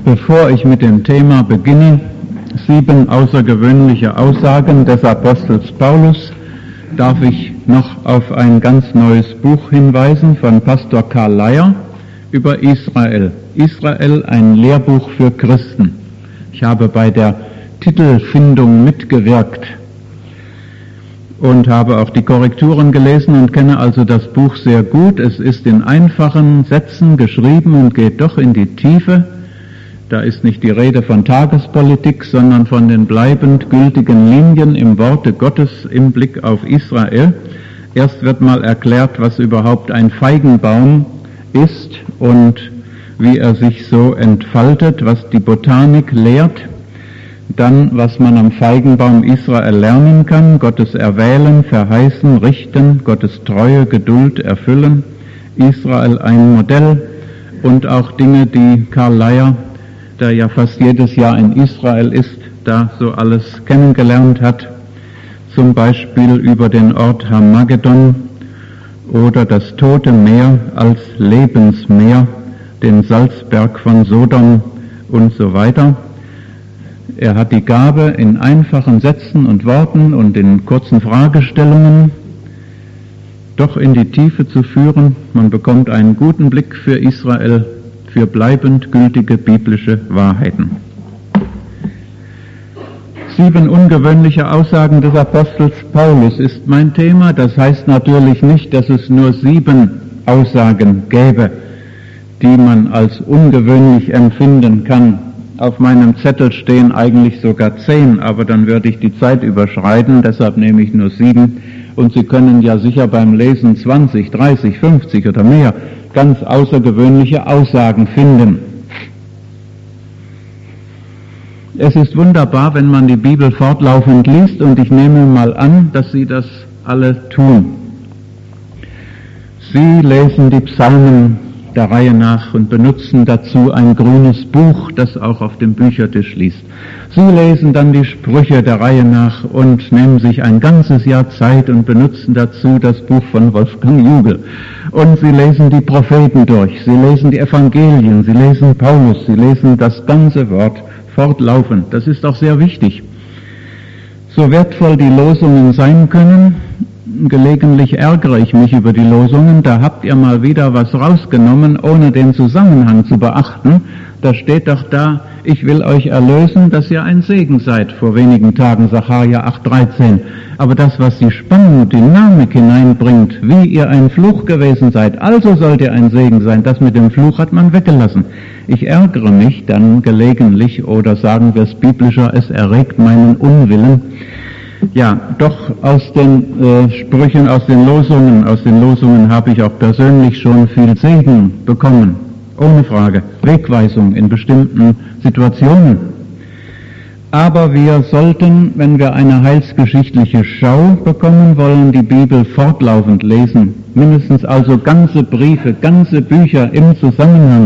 Bevor ich mit dem Thema beginne, 7 außergewöhnliche Aussagen des Apostels Paulus, darf ich noch auf ein ganz neues Buch hinweisen von Pastor Karl Laier über Israel. Israel, ein Lehrbuch für Christen. Ich habe bei der Titelfindung mitgewirkt und habe auch die Korrekturen gelesen und kenne also das Buch sehr gut. Es ist in einfachen Sätzen geschrieben und geht doch in die Tiefe. Da ist nicht die Rede von Tagespolitik, sondern von den bleibend gültigen Linien im Worte Gottes im Blick auf Israel. Erst wird mal erklärt, was überhaupt ein Feigenbaum ist und wie er sich so entfaltet, was die Botanik lehrt. Dann, was man am Feigenbaum Israel lernen kann, Gottes Erwählen, Verheißen, Richten, Gottes Treue, Geduld, Erfüllen, Israel ein Modell und auch Dinge, die Karl Laier, der ja fast jedes Jahr in Israel ist, da so alles kennengelernt hat, zum Beispiel über den Ort Hamagedon oder das Tote Meer als Lebensmeer, den Salzberg von Sodom und so weiter. Er hat die Gabe, in einfachen Sätzen und Worten und in kurzen Fragestellungen doch in die Tiefe zu führen. Man bekommt einen guten Blick für Israel, für bleibend gültige biblische Wahrheiten. 7 ungewöhnliche Aussagen des Apostels Paulus ist mein Thema. Das heißt natürlich nicht, dass es nur 7 Aussagen gäbe, die man als ungewöhnlich empfinden kann. Auf meinem Zettel stehen eigentlich sogar 10, aber dann würde ich die Zeit überschreiten, deshalb nehme ich nur 7. Und Sie können ja sicher beim Lesen 20, 30, 50 oder mehr ganz außergewöhnliche Aussagen finden. Es ist wunderbar, wenn man die Bibel fortlaufend liest, und ich nehme mal an, dass Sie das alle tun. Sie lesen die Psalmen der Reihe nach und benutzen dazu ein grünes Buch, das auch auf dem Büchertisch liegt. Sie lesen dann die Sprüche der Reihe nach und nehmen sich ein ganzes Jahr Zeit und benutzen dazu das Buch von Wolfgang Jugel. Und Sie lesen die Propheten durch, Sie lesen die Evangelien, Sie lesen Paulus, Sie lesen das ganze Wort fortlaufend. Das ist auch sehr wichtig. So wertvoll die Losungen sein können, gelegentlich ärgere ich mich über die Losungen, da habt ihr mal wieder was rausgenommen, ohne den Zusammenhang zu beachten. Da steht doch da, ich will euch erlösen, dass ihr ein Segen seid, vor wenigen Tagen, Sacharja 8,13. Aber das, was die Spannung und Dynamik hineinbringt, wie ihr ein Fluch gewesen seid, also sollt ihr ein Segen sein, das mit dem Fluch hat man weggelassen. Ich ärgere mich dann gelegentlich, oder sagen wir es biblischer, es erregt meinen Unwillen. Ja, doch aus den Sprüchen, aus den Losungen habe ich auch persönlich schon viel Segen bekommen. Ohne Frage. Wegweisung in bestimmten Situationen. Aber wir sollten, wenn wir eine heilsgeschichtliche Schau bekommen wollen, die Bibel fortlaufend lesen. Mindestens also ganze Briefe, ganze Bücher im Zusammenhang.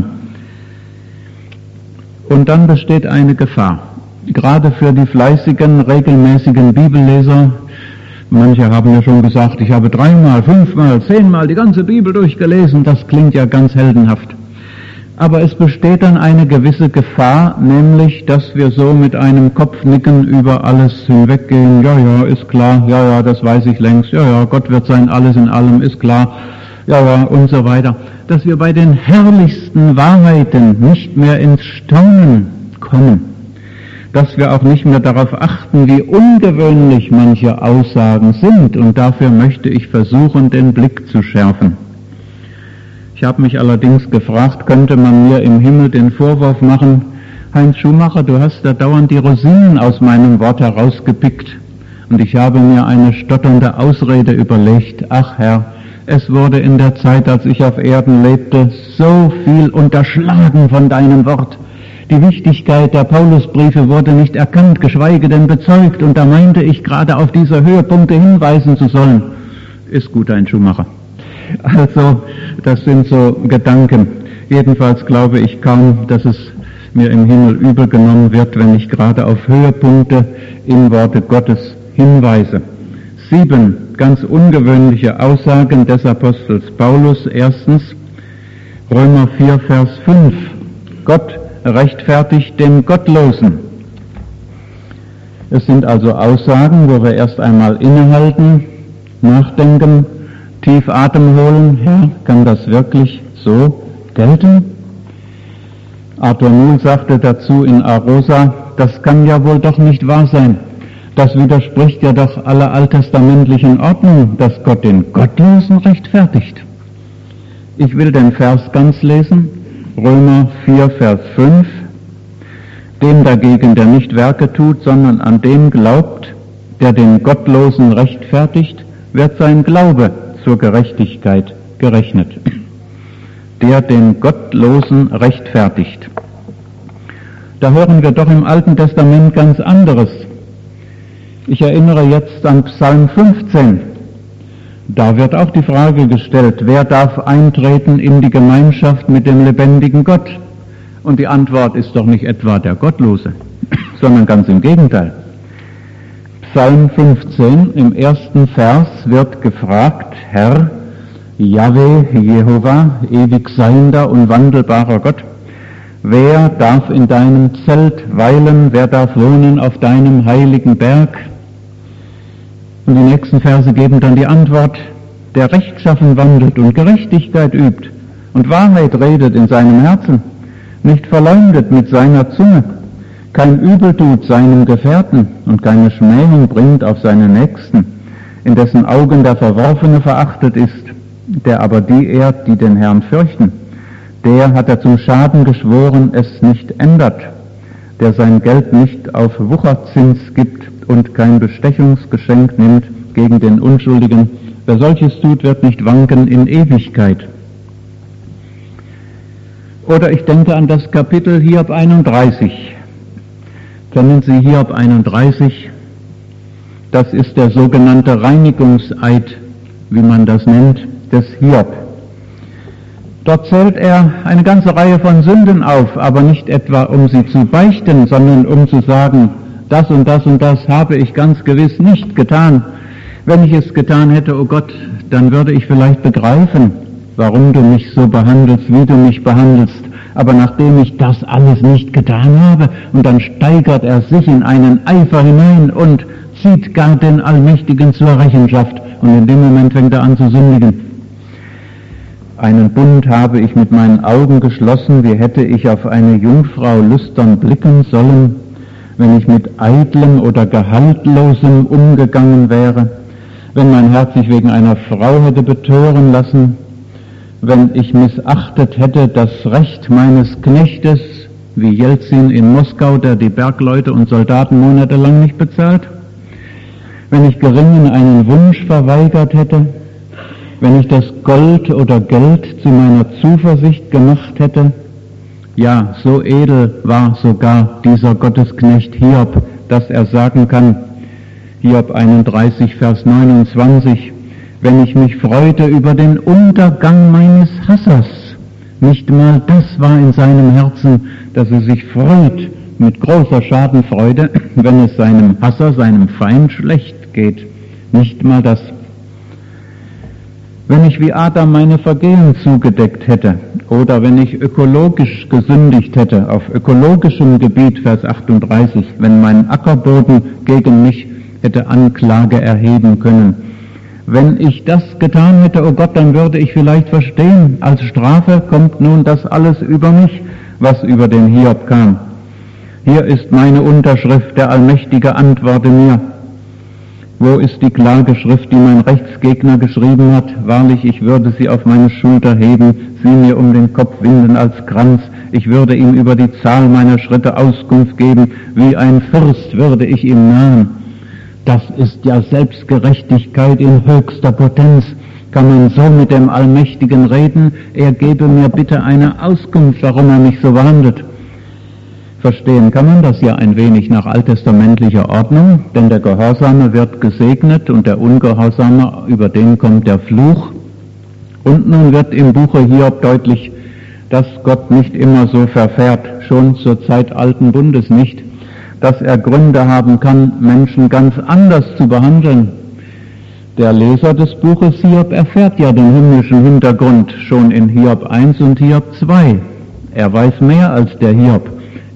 Und dann besteht eine Gefahr. Gerade für die fleißigen, regelmäßigen Bibelleser, manche haben ja schon gesagt, ich habe 3-mal, 5-mal, 10-mal die ganze Bibel durchgelesen, das klingt ja ganz heldenhaft. Aber es besteht dann eine gewisse Gefahr, nämlich, dass wir so mit einem Kopfnicken über alles hinweggehen, ja, ist klar, ja, das weiß ich längst, ja, Gott wird sein, alles in allem, ist klar, ja, und so weiter. Dass wir bei den herrlichsten Wahrheiten nicht mehr ins Staunen kommen. Dass wir auch nicht mehr darauf achten, wie ungewöhnlich manche Aussagen sind, und dafür möchte ich versuchen, den Blick zu schärfen. Ich habe mich allerdings gefragt, könnte man mir im Himmel den Vorwurf machen, Heinz Schumacher, du hast da dauernd die Rosinen aus meinem Wort herausgepickt, und ich habe mir eine stotternde Ausrede überlegt, ach Herr, es wurde in der Zeit, als ich auf Erden lebte, so viel unterschlagen von deinem Wort. Die Wichtigkeit der Paulusbriefe wurde nicht erkannt, geschweige denn bezeugt, und da meinte ich gerade auf diese Höhepunkte hinweisen zu sollen. Ist gut, ein Schuhmacher. Also, das sind so Gedanken. Jedenfalls glaube ich kaum, dass es mir im Himmel übel genommen wird, wenn ich gerade auf Höhepunkte im Worte Gottes hinweise. 7 ganz ungewöhnliche Aussagen des Apostels Paulus. Erstens, Römer 4, Vers 5. Gott rechtfertigt den Gottlosen. Es sind also Aussagen, wo wir erst einmal innehalten, nachdenken, tief Atem holen. Herr, kann das wirklich so gelten? Arthur Nuhl sagte dazu in Arosa, das kann ja wohl doch nicht wahr sein. Das widerspricht ja doch aller alttestamentlichen Ordnung, dass Gott den Gottlosen rechtfertigt. Ich will den Vers ganz lesen, Römer 4, Vers 5. Dem dagegen, der nicht Werke tut, sondern an den glaubt, der den Gottlosen rechtfertigt, wird sein Glaube zur Gerechtigkeit gerechnet. Der den Gottlosen rechtfertigt. Da hören wir doch im Alten Testament ganz anderes. Ich erinnere jetzt an Psalm 15. Da wird auch die Frage gestellt, wer darf eintreten in die Gemeinschaft mit dem lebendigen Gott? Und die Antwort ist doch nicht etwa der Gottlose, sondern ganz im Gegenteil. Psalm 15, im ersten Vers wird gefragt, Herr, Jahwe, Jehova, ewig seiender und wandelbarer Gott, wer darf in deinem Zelt weilen, wer darf wohnen auf deinem heiligen Berg? Und die nächsten Verse geben dann die Antwort, der rechtschaffen wandelt und Gerechtigkeit übt und Wahrheit redet in seinem Herzen, nicht verleumdet mit seiner Zunge, kein Übel tut seinem Gefährten und keine Schmähung bringt auf seine Nächsten, in dessen Augen der Verworfene verachtet ist, der aber die ehrt, die den Herrn fürchten. Der hat er zum Schaden geschworen, es nicht ändert, der sein Geld nicht auf Wucherzins gibt und kein Bestechungsgeschenk nimmt gegen den Unschuldigen. Wer solches tut, wird nicht wanken in Ewigkeit. Oder ich denke an das Kapitel Hiob 31. Kennen Sie Hiob 31? Das ist der sogenannte Reinigungseid, wie man das nennt, des Hiob. Dort zählt er eine ganze Reihe von Sünden auf, aber nicht etwa um sie zu beichten, sondern um zu sagen, das und das und das habe ich ganz gewiss nicht getan. Wenn ich es getan hätte, oh Gott, dann würde ich vielleicht begreifen, warum du mich so behandelst, wie du mich behandelst. Aber nachdem ich das alles nicht getan habe, und dann steigert er sich in einen Eifer hinein und zieht gar den Allmächtigen zur Rechenschaft. Und in dem Moment fängt er an zu sündigen. Einen Bund habe ich mit meinen Augen geschlossen, wie hätte ich auf eine Jungfrau lüstern blicken sollen, wenn ich mit Eitlem oder Gehaltlosem umgegangen wäre, wenn mein Herz sich wegen einer Frau hätte betören lassen, wenn ich missachtet hätte das Recht meines Knechtes, wie Jelzin in Moskau, der die Bergleute und Soldaten monatelang nicht bezahlt, wenn ich Geringen einen Wunsch verweigert hätte, wenn ich das Gold oder Geld zu meiner Zuversicht gemacht hätte. Ja, so edel war sogar dieser Gottesknecht Hiob, dass er sagen kann, Hiob 31, Vers 29, wenn ich mich freute über den Untergang meines Hassers, nicht mal das war in seinem Herzen, dass er sich freut mit großer Schadenfreude, wenn es seinem Hasser, seinem Feind schlecht geht. Nicht mal das. Wenn ich wie Adam meine Vergehen zugedeckt hätte oder wenn ich ökologisch gesündigt hätte, auf ökologischem Gebiet, Vers 38, wenn mein Ackerboden gegen mich hätte Anklage erheben können. Wenn ich das getan hätte, oh Gott, dann würde ich vielleicht verstehen, als Strafe kommt nun das alles über mich, was über den Hiob kam. Hier ist meine Unterschrift, der Allmächtige antworte mir. Wo ist die Klageschrift, die mein Rechtsgegner geschrieben hat? Wahrlich, ich würde sie auf meine Schulter heben, sie mir um den Kopf winden als Kranz. Ich würde ihm über die Zahl meiner Schritte Auskunft geben, wie ein Fürst würde ich ihm nahen. Das ist ja Selbstgerechtigkeit in höchster Potenz. Kann man so mit dem Allmächtigen reden? Er gebe mir bitte eine Auskunft, warum er mich so behandelt. Verstehen kann man das ja ein wenig nach alttestamentlicher Ordnung, denn der Gehorsame wird gesegnet und der Ungehorsame, über den kommt der Fluch. Und nun wird im Buche Hiob deutlich, dass Gott nicht immer so verfährt, schon zur Zeit alten Bundes nicht, dass er Gründe haben kann, Menschen ganz anders zu behandeln. Der Leser des Buches Hiob erfährt ja den himmlischen Hintergrund schon in Hiob 1 und Hiob 2. Er weiß mehr als der Hiob.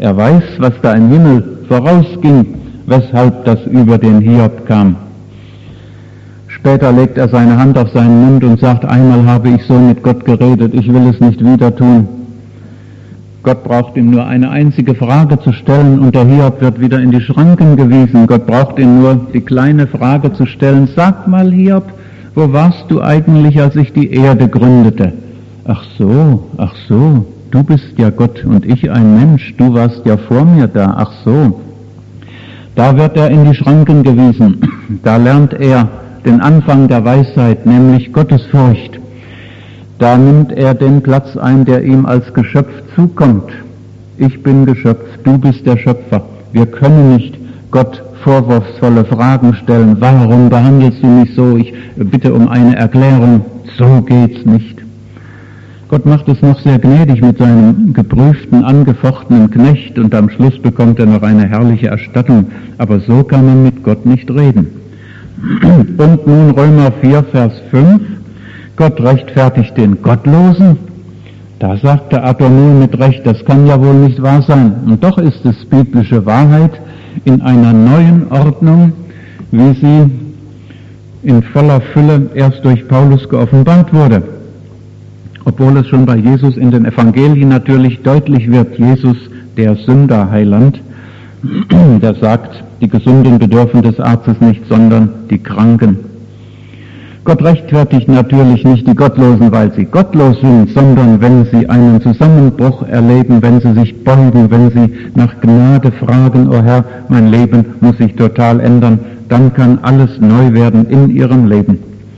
Er weiß, was da im Himmel vorausging, weshalb das über den Hiob kam. Später legt er seine Hand auf seinen Mund und sagt, einmal habe ich so mit Gott geredet, ich will es nicht wieder tun. Gott braucht ihm nur eine einzige Frage zu stellen und der Hiob wird wieder in die Schranken gewiesen. Gott braucht ihm nur die kleine Frage zu stellen, sag mal Hiob, wo warst du eigentlich, als ich die Erde gründete? Ach so, du bist ja Gott und ich ein Mensch, du warst ja vor mir da, ach so. Da wird er in die Schranken gewiesen, da lernt er den Anfang der Weisheit, nämlich Gottesfurcht. Da nimmt er den Platz ein, der ihm als Geschöpf zukommt. Ich bin Geschöpf, du bist der Schöpfer. Wir können nicht Gott vorwurfsvolle Fragen stellen. Warum behandelst du mich so? Ich bitte um eine Erklärung. So geht's nicht. Gott macht es noch sehr gnädig mit seinem geprüften, angefochtenen Knecht und am Schluss bekommt er noch eine herrliche Erstattung. Aber so kann man mit Gott nicht reden. Und nun Römer 4, Vers 5. Gott rechtfertigt den Gottlosen. Da sagt der Adonai mit Recht, das kann ja wohl nicht wahr sein. Und doch ist es biblische Wahrheit in einer neuen Ordnung, wie sie in voller Fülle erst durch Paulus geoffenbart wurde. Obwohl es schon bei Jesus in den Evangelien natürlich deutlich wird, Jesus, der Sünderheiland, der sagt, die Gesunden bedürfen des Arztes nicht, sondern die Kranken. Gott rechtfertigt natürlich nicht die Gottlosen, weil sie gottlos sind, sondern wenn sie einen Zusammenbruch erleben, wenn sie sich beugen, wenn sie nach Gnade fragen, oh Herr, mein Leben muss sich total ändern, dann kann alles neu werden in ihrem Leben.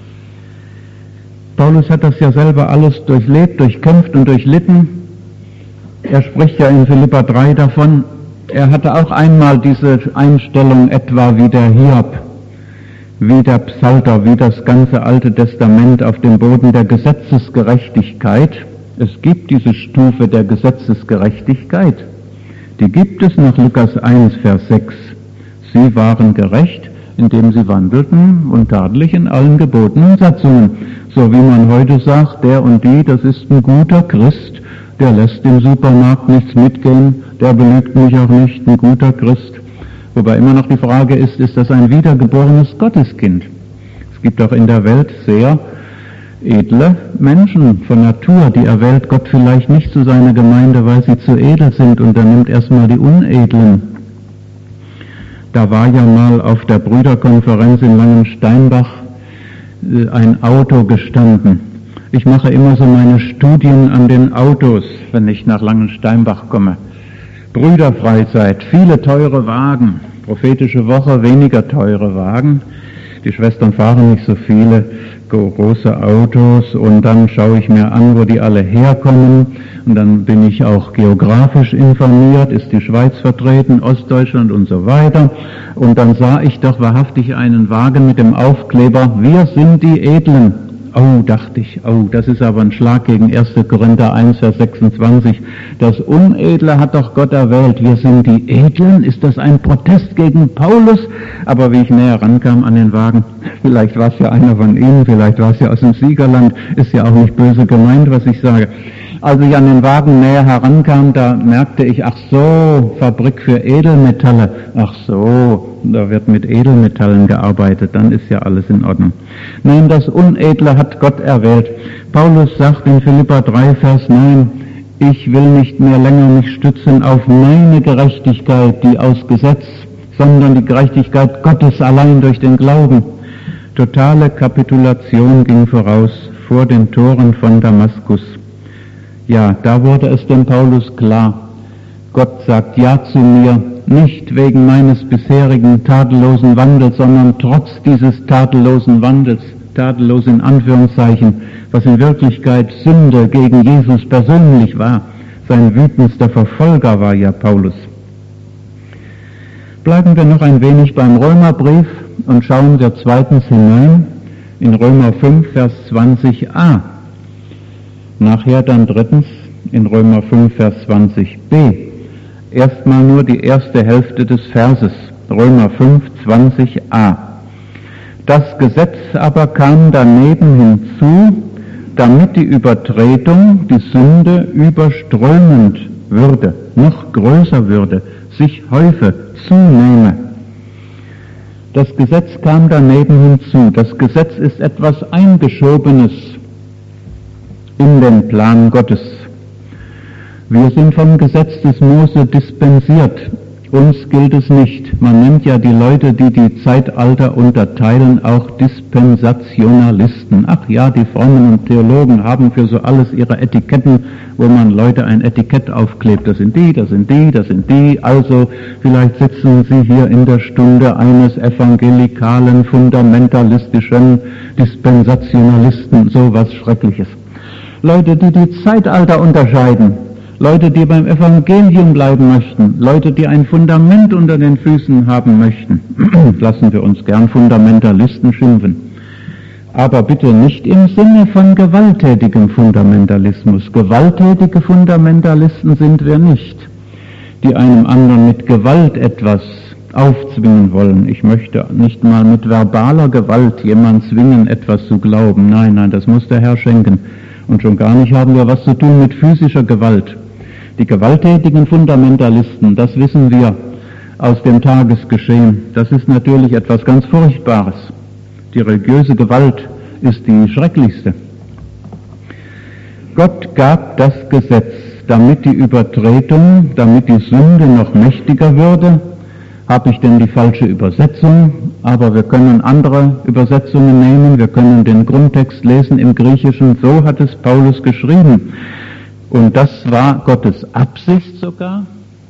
Paulus hat das ja selber alles durchlebt, durchkämpft und durchlitten. Er spricht ja in Philipper 3 davon, er hatte auch einmal diese Einstellung etwa wie der Hiob, wie der Psalter, wie das ganze Alte Testament auf dem Boden der Gesetzesgerechtigkeit. Es gibt diese Stufe der Gesetzesgerechtigkeit. Die gibt es nach Lukas 1, Vers 6. Sie waren gerecht, indem sie wandelten und tadelig in allen Geboten und Satzungen. So wie man heute sagt, der und die, das ist ein guter Christ, der lässt im Supermarkt nichts mitgehen, der belügt mich auch nicht, ein guter Christ. Wobei immer noch die Frage ist das ein wiedergeborenes Gotteskind? Es gibt auch in der Welt sehr edle Menschen von Natur, die erwählt Gott vielleicht nicht zu seiner Gemeinde, weil sie zu edel sind und er nimmt erstmal die Unedlen. Da war ja mal auf der Brüderkonferenz in Langensteinbach ein Auto gestanden. Ich mache immer so meine Studien an den Autos, wenn ich nach Langensteinbach komme. Brüderfreizeit, viele teure Wagen, prophetische Woche, weniger teure Wagen. Die Schwestern fahren nicht so viele große Autos und dann schaue ich mir an, wo die alle herkommen und dann bin ich auch geografisch informiert, ist die Schweiz vertreten, Ostdeutschland und so weiter und dann sah ich doch wahrhaftig einen Wagen mit dem Aufkleber, wir sind die Edlen. Oh, dachte ich, das ist aber ein Schlag gegen 1. Korinther 1, Vers 26. Das Unedle hat doch Gott erwählt. Wir sind die Edlen. Ist das ein Protest gegen Paulus? Aber wie ich näher rankam an den Wagen, vielleicht war es ja einer von Ihnen, vielleicht war es ja aus dem Siegerland, ist ja auch nicht böse gemeint, was ich sage. Als ich an den Wagen näher herankam, da merkte ich, ach so, Fabrik für Edelmetalle. Ach so, da wird mit Edelmetallen gearbeitet, dann ist ja alles in Ordnung. Nein, das Unedle hat Gott erwählt. Paulus sagt in Philipper 3, Vers 9, ich will nicht mehr länger mich stützen auf meine Gerechtigkeit, die aus Gesetz, sondern die Gerechtigkeit Gottes allein durch den Glauben. Totale Kapitulation ging voraus vor den Toren von Damaskus. Ja, da wurde es dem Paulus klar. Gott sagt Ja zu mir, nicht wegen meines bisherigen tadellosen Wandels, sondern trotz dieses tadellosen Wandels, tadellos in Anführungszeichen, was in Wirklichkeit Sünde gegen Jesus persönlich war. Sein wütendster Verfolger war ja Paulus. Bleiben wir noch ein wenig beim Römerbrief und schauen wir zweitens hinein in Römer 5, Vers 20a. Nachher dann drittens in Römer 5, Vers 20b. Erstmal nur die erste Hälfte des Verses, Römer 5, 20a. Das Gesetz aber kam daneben hinzu, damit die Übertretung, die Sünde überströmend würde, noch größer würde, sich häufe, zunehme. Das Gesetz kam daneben hinzu. Das Gesetz ist etwas Eingeschobenes in den Plan Gottes. Wir sind vom Gesetz des Mose dispensiert. Uns gilt es nicht. Man nennt ja die Leute, die die Zeitalter unterteilen, auch Dispensationalisten. Ach ja, die Frommen und Theologen haben für so alles ihre Etiketten, wo man Leute ein Etikett aufklebt. Das sind die, das sind die, das sind die. Also vielleicht sitzen Sie hier in der Stunde eines evangelikalen, fundamentalistischen Dispensationalisten. So was Schreckliches. Leute, die die Zeitalter unterscheiden. Leute, die beim Evangelium bleiben möchten, Leute, die ein Fundament unter den Füßen haben möchten, lassen wir uns gern Fundamentalisten schimpfen. Aber bitte nicht im Sinne von gewalttätigem Fundamentalismus. Gewalttätige Fundamentalisten sind wir nicht, die einem anderen mit Gewalt etwas aufzwingen wollen. Ich möchte nicht mal mit verbaler Gewalt jemand zwingen, etwas zu glauben. Nein, nein, das muss der Herr schenken. Und schon gar nicht haben wir was zu tun mit physischer Gewalt. Die gewalttätigen Fundamentalisten, das wissen wir aus dem Tagesgeschehen, das ist natürlich etwas ganz Furchtbares. Die religiöse Gewalt ist die schrecklichste. Gott gab das Gesetz, damit die Übertretung, damit die Sünde noch mächtiger würde. Habe ich denn die falsche Übersetzung? Aber wir können andere Übersetzungen nehmen, wir können den Grundtext lesen im Griechischen, so hat es Paulus geschrieben. Und das war Gottes Absicht sogar.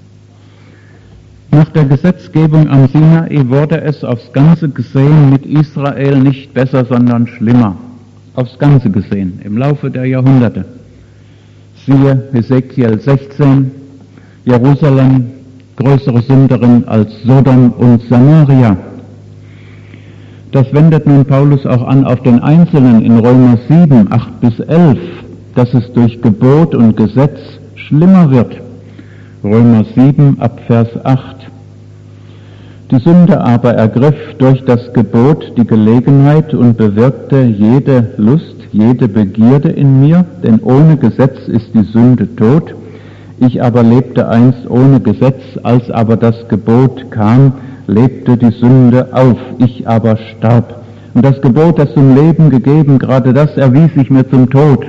Nach der Gesetzgebung am Sinai wurde es aufs Ganze gesehen mit Israel nicht besser, sondern schlimmer. Aufs Ganze gesehen, im Laufe der Jahrhunderte. Siehe Hesekiel 16, Jerusalem, größere Sünderin als Sodom und Samaria. Das wendet nun Paulus auch an auf den Einzelnen in Römer 7, 8 bis 11, dass es durch Gebot und Gesetz schlimmer wird. Römer 7 ab Vers 8. Die Sünde aber ergriff durch das Gebot die Gelegenheit und bewirkte jede Lust, jede Begierde in mir, denn ohne Gesetz ist die Sünde tot. Ich aber lebte einst ohne Gesetz, als aber das Gebot kam, lebte die Sünde auf, ich aber starb. Und das Gebot, das zum Leben gegeben, gerade das erwies sich mir zum Tod.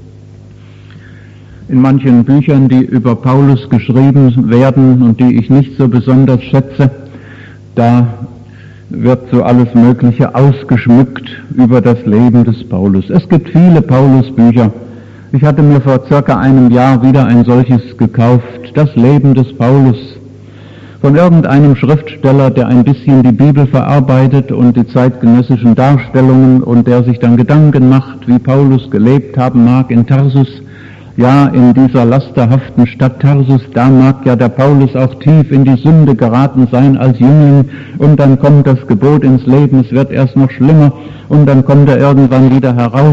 In manchen Büchern, die über Paulus geschrieben werden und die ich nicht so besonders schätze, da wird so alles Mögliche ausgeschmückt über das Leben des Paulus. Es gibt viele Paulus-Bücher. Ich hatte mir vor circa einem Jahr wieder ein solches gekauft, das Leben des Paulus, von irgendeinem Schriftsteller, der ein bisschen die Bibel verarbeitet und die zeitgenössischen Darstellungen und der sich dann Gedanken macht, wie Paulus gelebt haben mag in Tarsus. Ja, in dieser lasterhaften Stadt Tarsus, da mag ja der Paulus auch tief in die Sünde geraten sein als Jüngling und dann kommt das Gebot ins Leben, es wird erst noch schlimmer und dann kommt er irgendwann wieder heraus.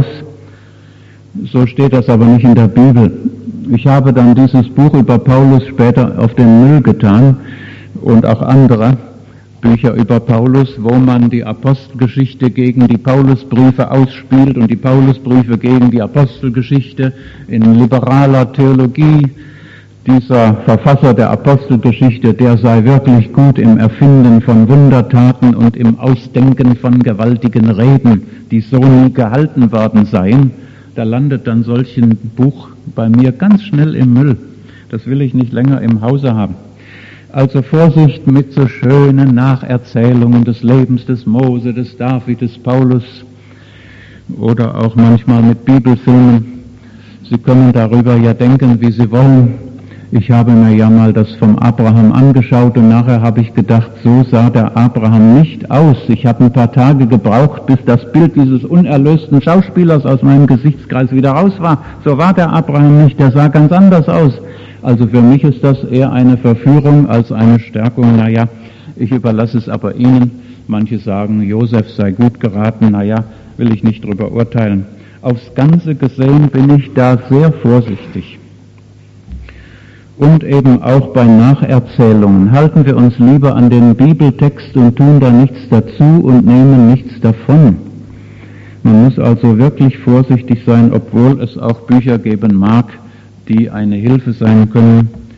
So steht das aber nicht in der Bibel. Ich habe dann dieses Buch über Paulus später auf den Müll getan und auch andere Bücher über Paulus, wo man die Apostelgeschichte gegen die Paulusbriefe ausspielt und die Paulusbriefe gegen die Apostelgeschichte in liberaler Theologie. Dieser Verfasser der Apostelgeschichte, der sei wirklich gut im Erfinden von Wundertaten und im Ausdenken von gewaltigen Reden, die so nie gehalten worden seien. Da landet dann solch ein Buch bei mir ganz schnell im Müll. Das will ich nicht länger im Hause haben. Also Vorsicht mit so schönen Nacherzählungen des Lebens des Mose, des David, des Paulus oder auch manchmal mit Bibelfilmen. Sie können darüber ja denken, wie Sie wollen. Ich habe mir ja mal das vom Abraham angeschaut und nachher habe ich gedacht, so sah der Abraham nicht aus. Ich habe ein paar Tage gebraucht, bis das Bild dieses unerlösten Schauspielers aus meinem Gesichtskreis wieder raus war. So war der Abraham nicht, der sah ganz anders aus. Also für mich ist das eher eine Verführung als eine Stärkung. Naja, ich überlasse es aber Ihnen. Manche sagen, Josef sei gut geraten. Naja, will ich nicht drüber urteilen. Aufs Ganze gesehen bin ich da sehr vorsichtig. Und eben auch bei Nacherzählungen halten wir uns lieber an den Bibeltext und tun da nichts dazu und nehmen nichts davon. Man muss also wirklich vorsichtig sein, obwohl es auch Bücher geben mag, die eine Hilfe sein können,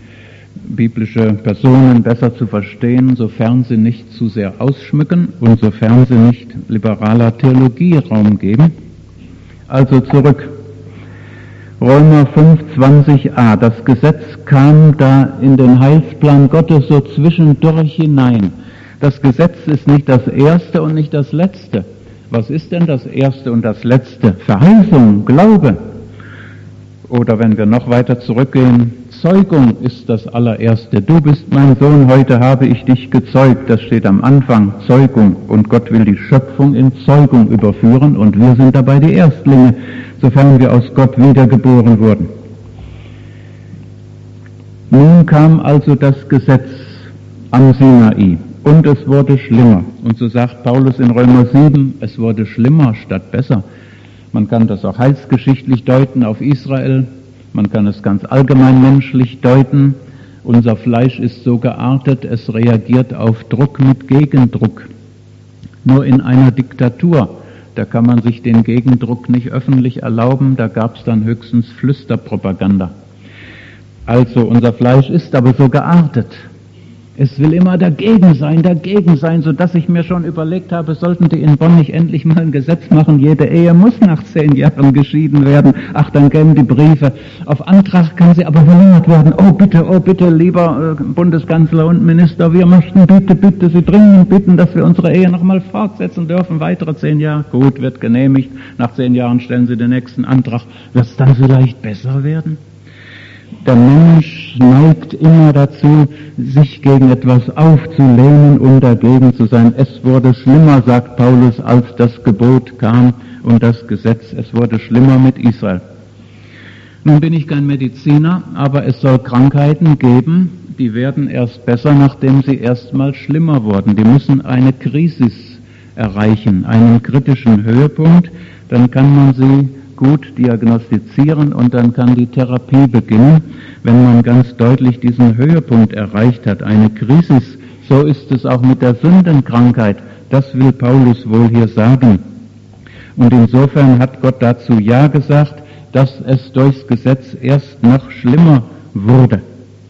biblische Personen besser zu verstehen, sofern sie nicht zu sehr ausschmücken und sofern sie nicht liberaler Theologie Raum geben. Also zurück. Römer 5,20a. Das Gesetz kam da in den Heilsplan Gottes so zwischendurch hinein. Das Gesetz ist nicht das Erste und nicht das Letzte. Was ist denn das Erste und das Letzte? Verheißung, Glaube. Oder wenn wir noch weiter zurückgehen, Zeugung ist das Allererste. Du bist mein Sohn, heute habe ich dich gezeugt. Das steht am Anfang, Zeugung. Und Gott will die Schöpfung in Zeugung überführen und wir sind dabei die Erstlinge, sofern wir aus Gott wiedergeboren wurden. Nun kam also das Gesetz am Sinai und es wurde schlimmer. Und so sagt Paulus in Römer 7, es wurde schlimmer statt besser. Man kann das auch heilsgeschichtlich deuten auf Israel, man kann es ganz allgemein menschlich deuten. Unser Fleisch ist so geartet, es reagiert auf Druck mit Gegendruck. Nur in einer Diktatur, da kann man sich den Gegendruck nicht öffentlich erlauben, da gab es dann höchstens Flüsterpropaganda. Also unser Fleisch ist aber so geartet. Es will immer dagegen sein, sodass ich mir schon überlegt habe, sollten die in Bonn nicht endlich mal ein Gesetz machen, jede Ehe muss nach 10 Jahren geschieden werden. Ach, dann kämen die Briefe. Auf Antrag kann sie aber verlängert werden. Oh bitte, lieber Bundeskanzler und Minister, wir möchten bitte Sie dringend bitten, dass wir unsere Ehe nochmal fortsetzen dürfen, weitere 10 Jahre. Gut, wird genehmigt. Nach 10 Jahren stellen Sie den nächsten Antrag. Wird es dann vielleicht besser werden? Der Mensch neigt immer dazu, sich gegen etwas aufzulehnen und dagegen zu sein. Es wurde schlimmer, sagt Paulus, als das Gebot kam und das Gesetz. Es wurde schlimmer mit Israel. Nun bin ich kein Mediziner, aber es soll Krankheiten geben, die werden erst besser, nachdem sie erstmal schlimmer wurden. Die müssen eine Krisis erreichen, einen kritischen Höhepunkt, dann kann man sie gut diagnostizieren und dann kann die Therapie beginnen, wenn man ganz deutlich diesen Höhepunkt erreicht hat, eine Krisis. So ist es auch mit der Sündenkrankheit. Das will Paulus wohl hier sagen. Und insofern hat Gott dazu Ja gesagt, dass es durchs Gesetz erst noch schlimmer wurde.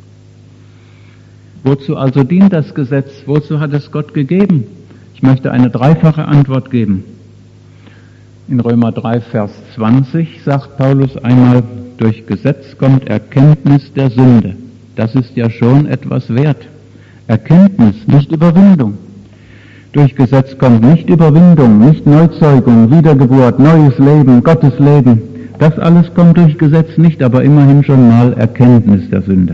Wozu also dient das Gesetz? Wozu hat es Gott gegeben? Ich möchte eine dreifache Antwort geben. In Römer 3, Vers 20 sagt Paulus einmal, durch Gesetz kommt Erkenntnis der Sünde. Das ist ja schon etwas wert. Erkenntnis, nicht Überwindung. Durch Gesetz kommt nicht Überwindung, nicht Neuzeugung, Wiedergeburt, neues Leben, Gottes Leben. Das alles kommt durch Gesetz nicht, aber immerhin schon mal Erkenntnis der Sünde.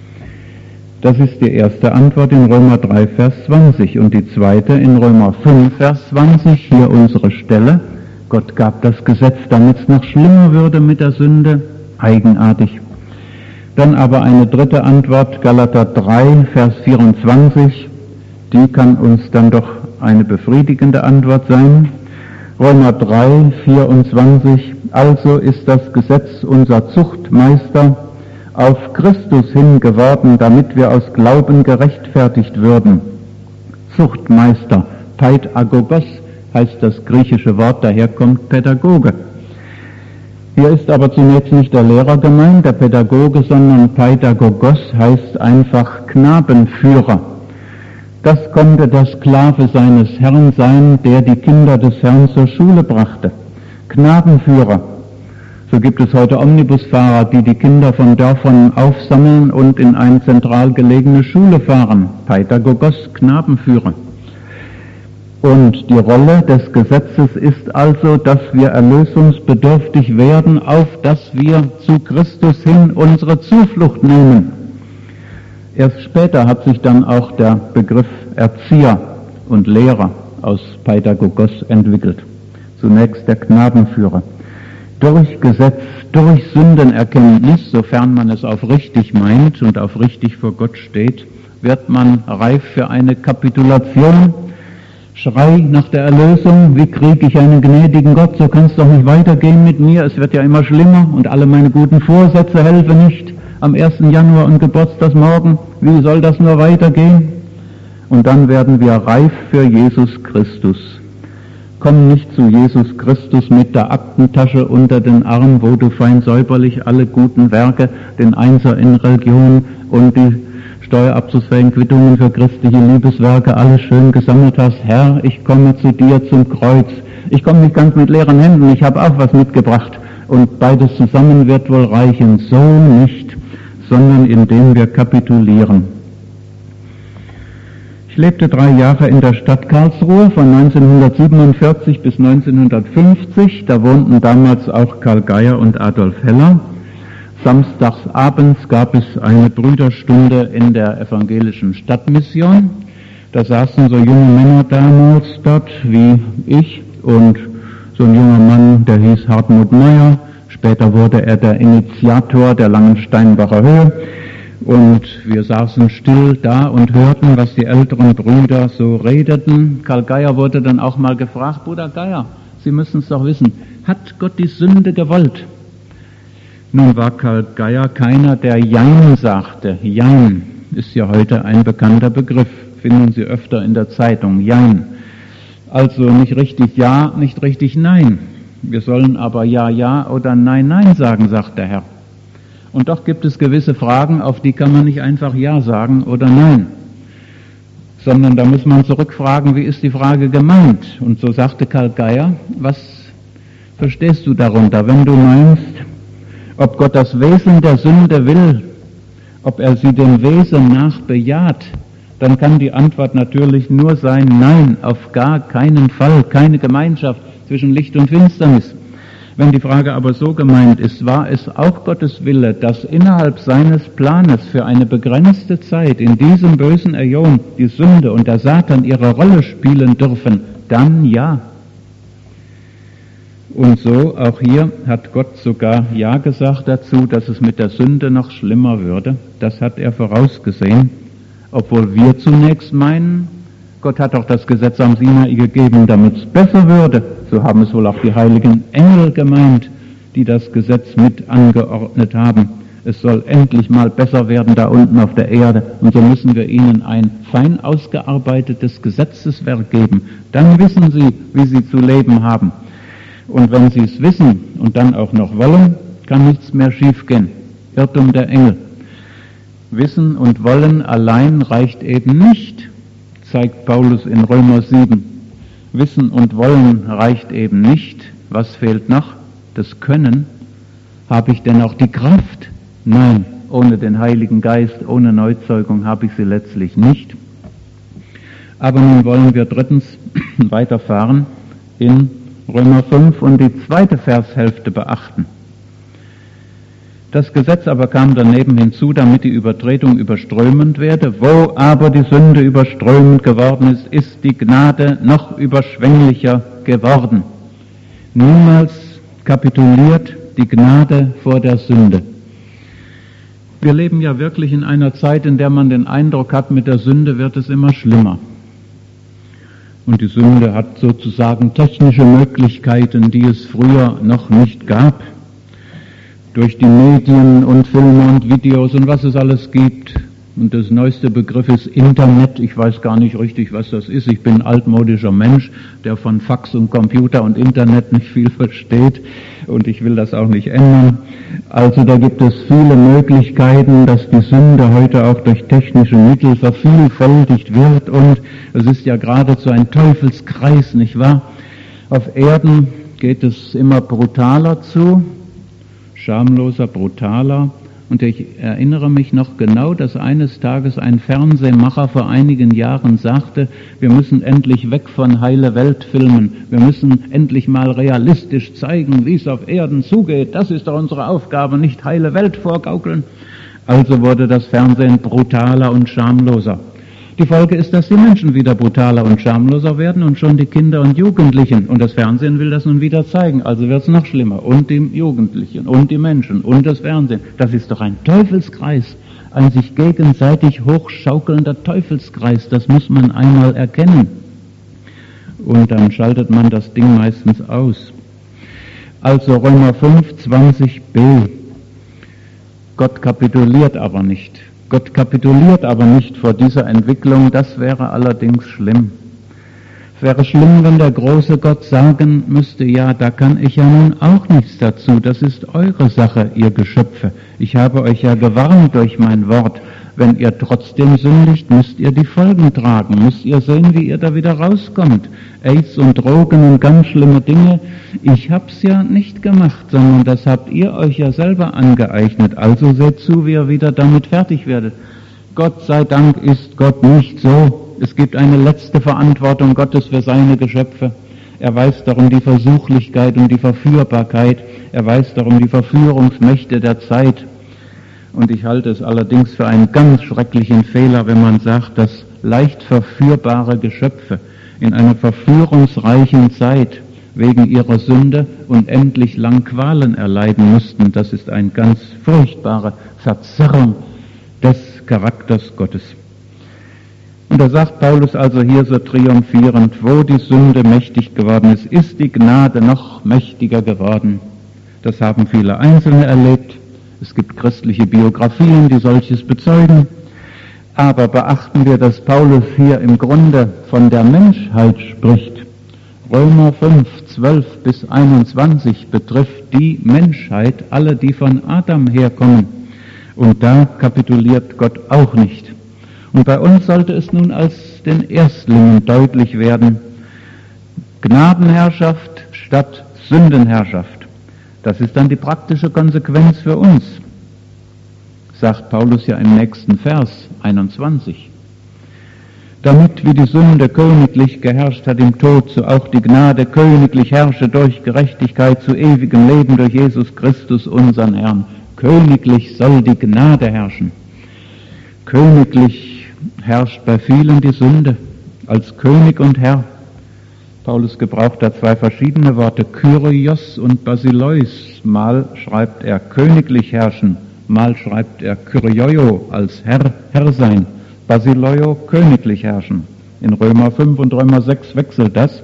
Das ist die erste Antwort in Römer 3, Vers 20. Und die zweite in Römer 5, Vers 20, hier unsere Stelle. Gott gab das Gesetz, damit es noch schlimmer würde mit der Sünde. Eigenartig. Dann aber eine dritte Antwort, Galater 3, Vers 24. Die kann uns dann doch eine befriedigende Antwort sein. Römer 3, 24. Also ist das Gesetz unser Zuchtmeister auf Christus hin geworden, damit wir aus Glauben gerechtfertigt würden. Zuchtmeister, Pädagogos, heißt das griechische Wort, daher kommt Pädagoge. Hier ist aber zunächst nicht der Lehrer gemeint, der Pädagoge, sondern Pädagogos heißt einfach Knabenführer. Das konnte der Sklave seines Herrn sein, der die Kinder des Herrn zur Schule brachte. Knabenführer. So gibt es heute Omnibusfahrer, die die Kinder von Dörfern aufsammeln und in eine zentral gelegene Schule fahren. Pädagogos, Knabenführer. Und die Rolle des Gesetzes ist also, dass wir erlösungsbedürftig werden, auf dass wir zu Christus hin unsere Zuflucht nehmen. Erst später hat sich dann auch der Begriff Erzieher und Lehrer aus Pädagogos entwickelt. Zunächst der Knabenführer. Durch Gesetz, durch Sündenerkenntnis, sofern man es auf richtig meint und auf richtig vor Gott steht, wird man reif für eine Kapitulation. Schrei nach der Erlösung, wie kriege ich einen gnädigen Gott, so kann es doch nicht weitergehen mit mir, es wird ja immer schlimmer und alle meine guten Vorsätze helfen nicht am 1. Januar und Geburtstagsmorgen, wie soll das nur weitergehen? Und dann werden wir reif für Jesus Christus. Komm nicht zu Jesus Christus mit der Aktentasche unter den Arm, wo du fein säuberlich alle guten Werke, den Einser in Religion und die steuerabzugsfähigen Quittungen für christliche Liebeswerke alles schön gesammelt hast. Herr, ich komme zu dir zum Kreuz. Ich komme nicht ganz mit leeren Händen, ich habe auch was mitgebracht. Und beides zusammen wird wohl reichen. So nicht, sondern indem wir kapitulieren. Ich lebte 3 Jahre in der Stadt Karlsruhe, von 1947 bis 1950. Da wohnten damals auch Karl Geier und Adolf Heller. Samstags abends gab es eine Brüderstunde in der evangelischen Stadtmission. Da saßen so junge Männer damals dort, wie ich, und so ein junger Mann, der hieß Hartmut Meyer. Später wurde er der Initiator der Langensteinbacher Höhe. Und wir saßen still da und hörten, was die älteren Brüder so redeten. Karl Geier wurde dann auch mal gefragt: Bruder Geier, Sie müssen es doch wissen, hat Gott die Sünde gewollt? Nun war Karl Geier keiner, der Jein sagte. Jein ist ja heute ein bekannter Begriff, finden Sie öfter in der Zeitung, Jein. Also nicht richtig Ja, nicht richtig Nein. Wir sollen aber Ja, Ja oder Nein, Nein sagen, sagt der Herr. Und doch gibt es gewisse Fragen, auf die kann man nicht einfach Ja sagen oder Nein, sondern da muss man zurückfragen, wie ist die Frage gemeint? Und so sagte Karl Geier: Was verstehst du darunter, wenn du meinst, ob Gott das Wesen der Sünde will, ob er sie dem Wesen nach bejaht, dann kann die Antwort natürlich nur sein: Nein, auf gar keinen Fall, keine Gemeinschaft zwischen Licht und Finsternis. Wenn die Frage aber so gemeint ist, war es auch Gottes Wille, dass innerhalb seines Planes für eine begrenzte Zeit in diesem bösen Äon die Sünde und der Satan ihre Rolle spielen dürfen, dann ja. Und so, auch hier hat Gott sogar Ja gesagt dazu, dass es mit der Sünde noch schlimmer würde. Das hat er vorausgesehen, obwohl wir zunächst meinen, Gott hat doch das Gesetz am Sinai gegeben, damit es besser würde. So haben es wohl auch die heiligen Engel gemeint, die das Gesetz mit angeordnet haben. Es soll endlich mal besser werden da unten auf der Erde. Und so müssen wir ihnen ein fein ausgearbeitetes Gesetzeswerk geben. Dann wissen sie, wie sie zu leben haben. Und wenn sie es wissen und dann auch noch wollen, kann nichts mehr schiefgehen. Irrtum der Engel. Wissen und Wollen allein reicht eben nicht, zeigt Paulus in Römer 7. Wissen und Wollen reicht eben nicht. Was fehlt noch? Das Können. Habe ich denn auch die Kraft? Nein, ohne den Heiligen Geist, ohne Neuzeugung habe ich sie letztlich nicht. Aber nun wollen wir drittens weiterfahren in Römer 5 und die 2. Vershälfte beachten. Das Gesetz aber kam daneben hinzu, damit die Übertretung überströmend werde. Wo aber die Sünde überströmend geworden ist, ist die Gnade noch überschwänglicher geworden. Niemals kapituliert die Gnade vor der Sünde. Wir leben ja wirklich in einer Zeit, in der man den Eindruck hat, mit der Sünde wird es immer schlimmer. Und die Sünde hat sozusagen technische Möglichkeiten, die es früher noch nicht gab. Durch die Medien und Filme und Videos und was es alles gibt. Und das neueste Begriff ist Internet. Ich weiß gar nicht richtig, was das ist. Ich bin ein altmodischer Mensch, der von Fax und Computer und Internet nicht viel versteht. Und ich will das auch nicht ändern. Also da gibt es viele Möglichkeiten, dass die Sünde heute auch durch technische Mittel vervielfältigt wird. Und es ist ja geradezu ein Teufelskreis, nicht wahr? Auf Erden geht es immer brutaler zu. Schamloser, brutaler. Und ich erinnere mich noch genau, dass eines Tages ein Fernsehmacher vor einigen Jahren sagte, wir müssen endlich weg von heile Weltfilmen. Wir müssen endlich mal realistisch zeigen, wie es auf Erden zugeht. Das ist doch unsere Aufgabe, nicht heile Welt vorgaukeln. Also wurde das Fernsehen brutaler und schamloser. Die Folge ist, dass die Menschen wieder brutaler und schamloser werden und schon die Kinder und Jugendlichen. Und das Fernsehen will das nun wieder zeigen, also wird es noch schlimmer. Und die Jugendlichen und die Menschen und das Fernsehen. Das ist doch ein Teufelskreis, ein sich gegenseitig hochschaukelnder Teufelskreis. Das muss man einmal erkennen. Und dann schaltet man das Ding meistens aus. Also Römer 5, 20b. Gott kapituliert aber nicht. Gott kapituliert aber nicht vor dieser Entwicklung, das wäre allerdings schlimm. Es wäre schlimm, wenn der große Gott sagen müsste, ja, da kann ich ja nun auch nichts dazu, das ist eure Sache, ihr Geschöpfe. Ich habe euch ja gewarnt durch mein Wort, Wenn ihr trotzdem sündigt, müsst ihr die Folgen tragen, müsst ihr sehen, wie ihr da wieder rauskommt. AIDS und Drogen und ganz schlimme Dinge. Ich hab's ja nicht gemacht, sondern das habt ihr euch ja selber angeeignet. Also seht zu, wie ihr wieder damit fertig werdet. Gott sei Dank ist Gott nicht so. Es gibt eine letzte Verantwortung Gottes für seine Geschöpfe. Er weiß darum die Versuchlichkeit und die Verführbarkeit. Er weiß darum die Verführungsmächte der Zeit. Und ich halte es allerdings für einen ganz schrecklichen Fehler, wenn man sagt, dass leicht verführbare Geschöpfe in einer verführungsreichen Zeit wegen ihrer Sünde unendlich lang Qualen erleiden mussten. Das ist eine ganz furchtbare Verzerrung des Charakters Gottes. Und da sagt Paulus also hier so triumphierend, wo die Sünde mächtig geworden ist, ist die Gnade noch mächtiger geworden. Das haben viele Einzelne erlebt. Es gibt christliche Biografien, die solches bezeugen. Aber beachten wir, dass Paulus hier im Grunde von der Menschheit spricht. Römer 5, 12 bis 21 betrifft die Menschheit, alle, die von Adam herkommen. Und da kapituliert Gott auch nicht. Und bei uns sollte es nun als den Erstlingen deutlich werden, Gnadenherrschaft statt Sündenherrschaft. Das ist dann die praktische Konsequenz für uns, sagt Paulus ja im nächsten Vers 21. Damit wie die Sünde königlich geherrscht hat im Tod, so auch die Gnade königlich herrsche durch Gerechtigkeit zu ewigem Leben durch Jesus Christus, unseren Herrn. Königlich soll die Gnade herrschen. Königlich herrscht bei vielen die Sünde als König und Herr. Paulus gebraucht da zwei verschiedene Worte, Kyrios und Basileus. Mal schreibt er königlich herrschen, mal schreibt er Kyrioio als Herr sein. Basileio königlich herrschen. In Römer 5 und Römer 6 wechselt das.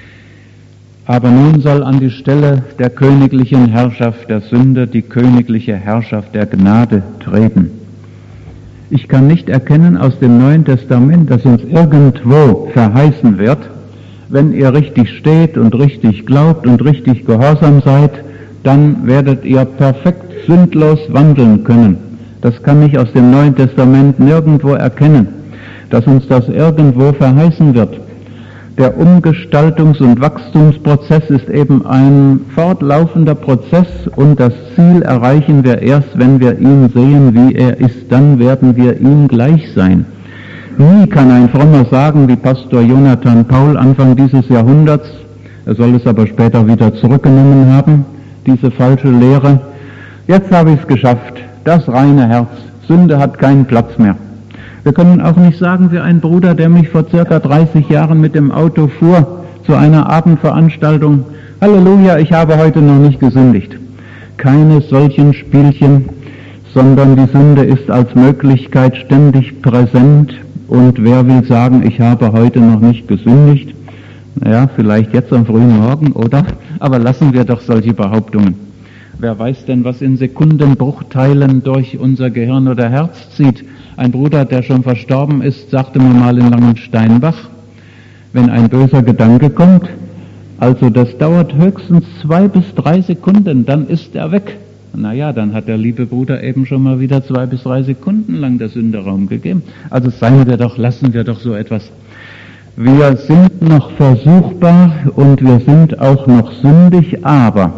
Aber nun soll an die Stelle der königlichen Herrschaft der Sünde die königliche Herrschaft der Gnade treten. Ich kann nicht erkennen aus dem Neuen Testament, dass uns irgendwo verheißen wird, wenn ihr richtig steht und richtig glaubt und richtig gehorsam seid, dann werdet ihr perfekt sündlos wandeln können. Das kann ich aus dem Neuen Testament nirgendwo erkennen, dass uns das irgendwo verheißen wird. Der Umgestaltungs- und Wachstumsprozess ist eben ein fortlaufender Prozess und das Ziel erreichen wir erst, wenn wir ihn sehen, wie er ist. Dann werden wir ihm gleich sein. Nie kann ein Frommer sagen, wie Pastor Jonathan Paul Anfang dieses Jahrhunderts, er soll es aber später wieder zurückgenommen haben, diese falsche Lehre, jetzt habe ich es geschafft, das reine Herz, Sünde hat keinen Platz mehr. Wir können auch nicht sagen wie ein Bruder, der mich vor circa 30 Jahren mit dem Auto fuhr zu einer Abendveranstaltung, Halleluja, ich habe heute noch nicht gesündigt. Keine solchen Spielchen, sondern die Sünde ist als Möglichkeit ständig präsent. Und wer will sagen, ich habe heute noch nicht gesündigt? Naja, vielleicht jetzt am frühen Morgen, oder? Aber lassen wir doch solche Behauptungen. Wer weiß denn, was in Sekundenbruchteilen durch unser Gehirn oder Herz zieht? Ein Bruder, der schon verstorben ist, sagte mir mal in Langensteinbach, wenn ein böser Gedanke kommt, also das dauert höchstens 2 bis 3 Sekunden, dann ist er weg. Naja, dann hat der liebe Bruder eben schon mal wieder 2 bis 3 Sekunden lang der Sünde Raum gegeben. Also lassen wir doch so etwas. Wir sind noch versuchbar und wir sind auch noch sündig, aber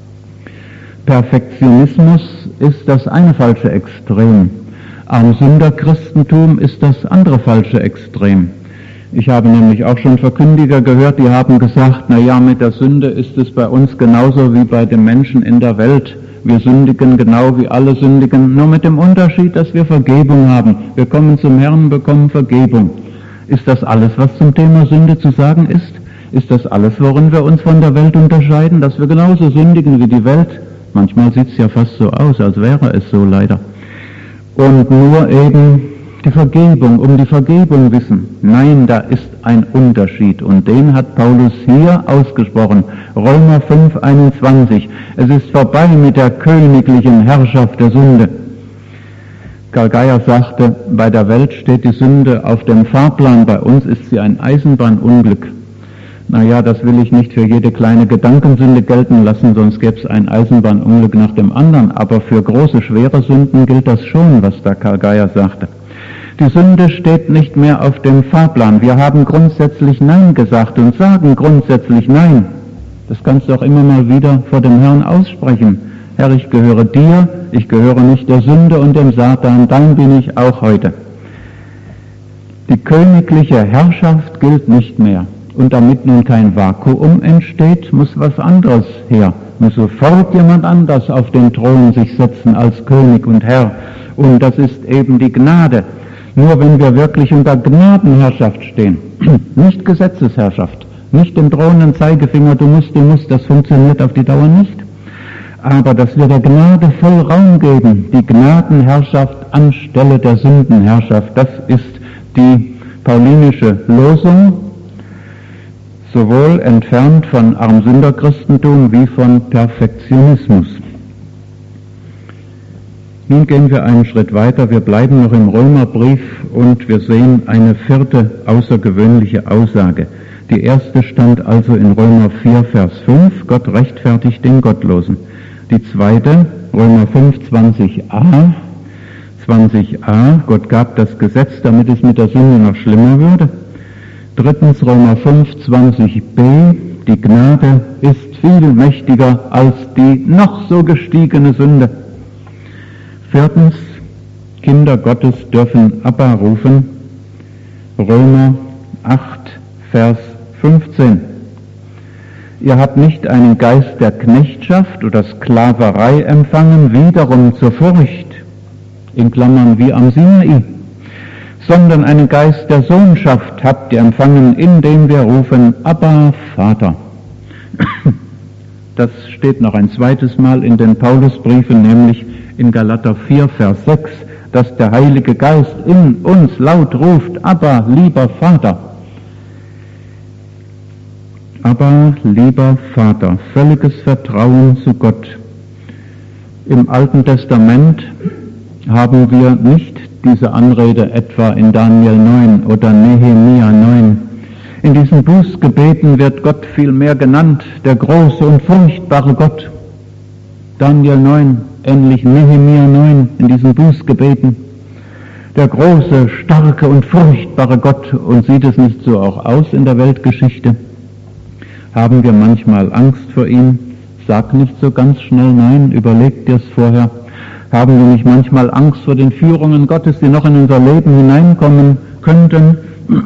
Perfektionismus ist das eine falsche Extrem. Armsünderchristentum ist das andere falsche Extrem. Ich habe nämlich auch schon Verkündiger gehört, die haben gesagt, na ja, mit der Sünde ist es bei uns genauso wie bei den Menschen in der Welt. Wir sündigen genau wie alle sündigen, nur mit dem Unterschied, dass wir Vergebung haben. Wir kommen zum Herrn und bekommen Vergebung. Ist das alles, was zum Thema Sünde zu sagen ist? Ist das alles, worin wir uns von der Welt unterscheiden, dass wir genauso sündigen wie die Welt? Manchmal sieht es ja fast so aus, als wäre es so leider. Und nur eben die Vergebung, um die Vergebung wissen. Nein, da ist ein Unterschied und den hat Paulus hier ausgesprochen. Römer 5, 21. Es ist vorbei mit der königlichen Herrschaft der Sünde. Karl Geier sagte, bei der Welt steht die Sünde auf dem Fahrplan, bei uns ist sie ein Eisenbahnunglück. Naja, das will ich nicht für jede kleine Gedankensünde gelten lassen, sonst gäbe es ein Eisenbahnunglück nach dem anderen. Aber für große, schwere Sünden gilt das schon, was da Karl Geier sagte. Die Sünde steht nicht mehr auf dem Fahrplan. Wir haben grundsätzlich Nein gesagt und sagen grundsätzlich Nein. Das kannst du auch immer mal wieder vor dem Herrn aussprechen. Herr, ich gehöre dir, ich gehöre nicht der Sünde und dem Satan, dein bin ich auch heute. Die königliche Herrschaft gilt nicht mehr. Und damit nun kein Vakuum entsteht, muss was anderes her. Muss sofort jemand anders auf den Thron sich setzen als König und Herr. Und das ist eben die Gnade. Nur wenn wir wirklich unter Gnadenherrschaft stehen, nicht Gesetzesherrschaft, nicht dem drohenden Zeigefinger, du musst, das funktioniert auf die Dauer nicht. Aber dass wir der Gnade voll Raum geben, die Gnadenherrschaft anstelle der Sündenherrschaft, das ist die paulinische Losung, sowohl entfernt von Armsünderchristentum wie von Perfektionismus. Nun gehen wir einen Schritt weiter. Wir bleiben noch im Römerbrief und wir sehen eine vierte außergewöhnliche Aussage. Die erste stand also in Römer 4, Vers 5, Gott rechtfertigt den Gottlosen. Die zweite, Römer 5, 20a, Gott gab das Gesetz, damit es mit der Sünde noch schlimmer würde. Drittens, Römer 5, 20b, die Gnade ist viel mächtiger als die noch so gestiegene Sünde. Viertens, Kinder Gottes dürfen Abba rufen. Römer 8, Vers 15. Ihr habt nicht einen Geist der Knechtschaft oder Sklaverei empfangen, wiederum zur Furcht, in Klammern wie am Sinai, sondern einen Geist der Sohnschaft habt ihr empfangen, indem wir rufen, Abba, Vater. Das steht noch ein zweites Mal in den Paulusbriefen, nämlich in Galater 4, Vers 6, dass der Heilige Geist in uns laut ruft, Abba, lieber Vater. Aber, lieber Vater, völliges Vertrauen zu Gott. Im Alten Testament haben wir nicht diese Anrede etwa in Daniel 9 oder Nehemia 9. In diesen Bußgebeten wird Gott vielmehr genannt, der große und furchtbare Gott. Daniel 9, ähnlich Nehemia 9 in diesen Bußgebeten. Der große, starke und furchtbare Gott. Und sieht es nicht so auch aus in der Weltgeschichte? Haben wir manchmal Angst vor ihm? Sag nicht so ganz schnell nein, überleg dir's vorher. Haben wir nicht manchmal Angst vor den Führungen Gottes, die noch in unser Leben hineinkommen könnten?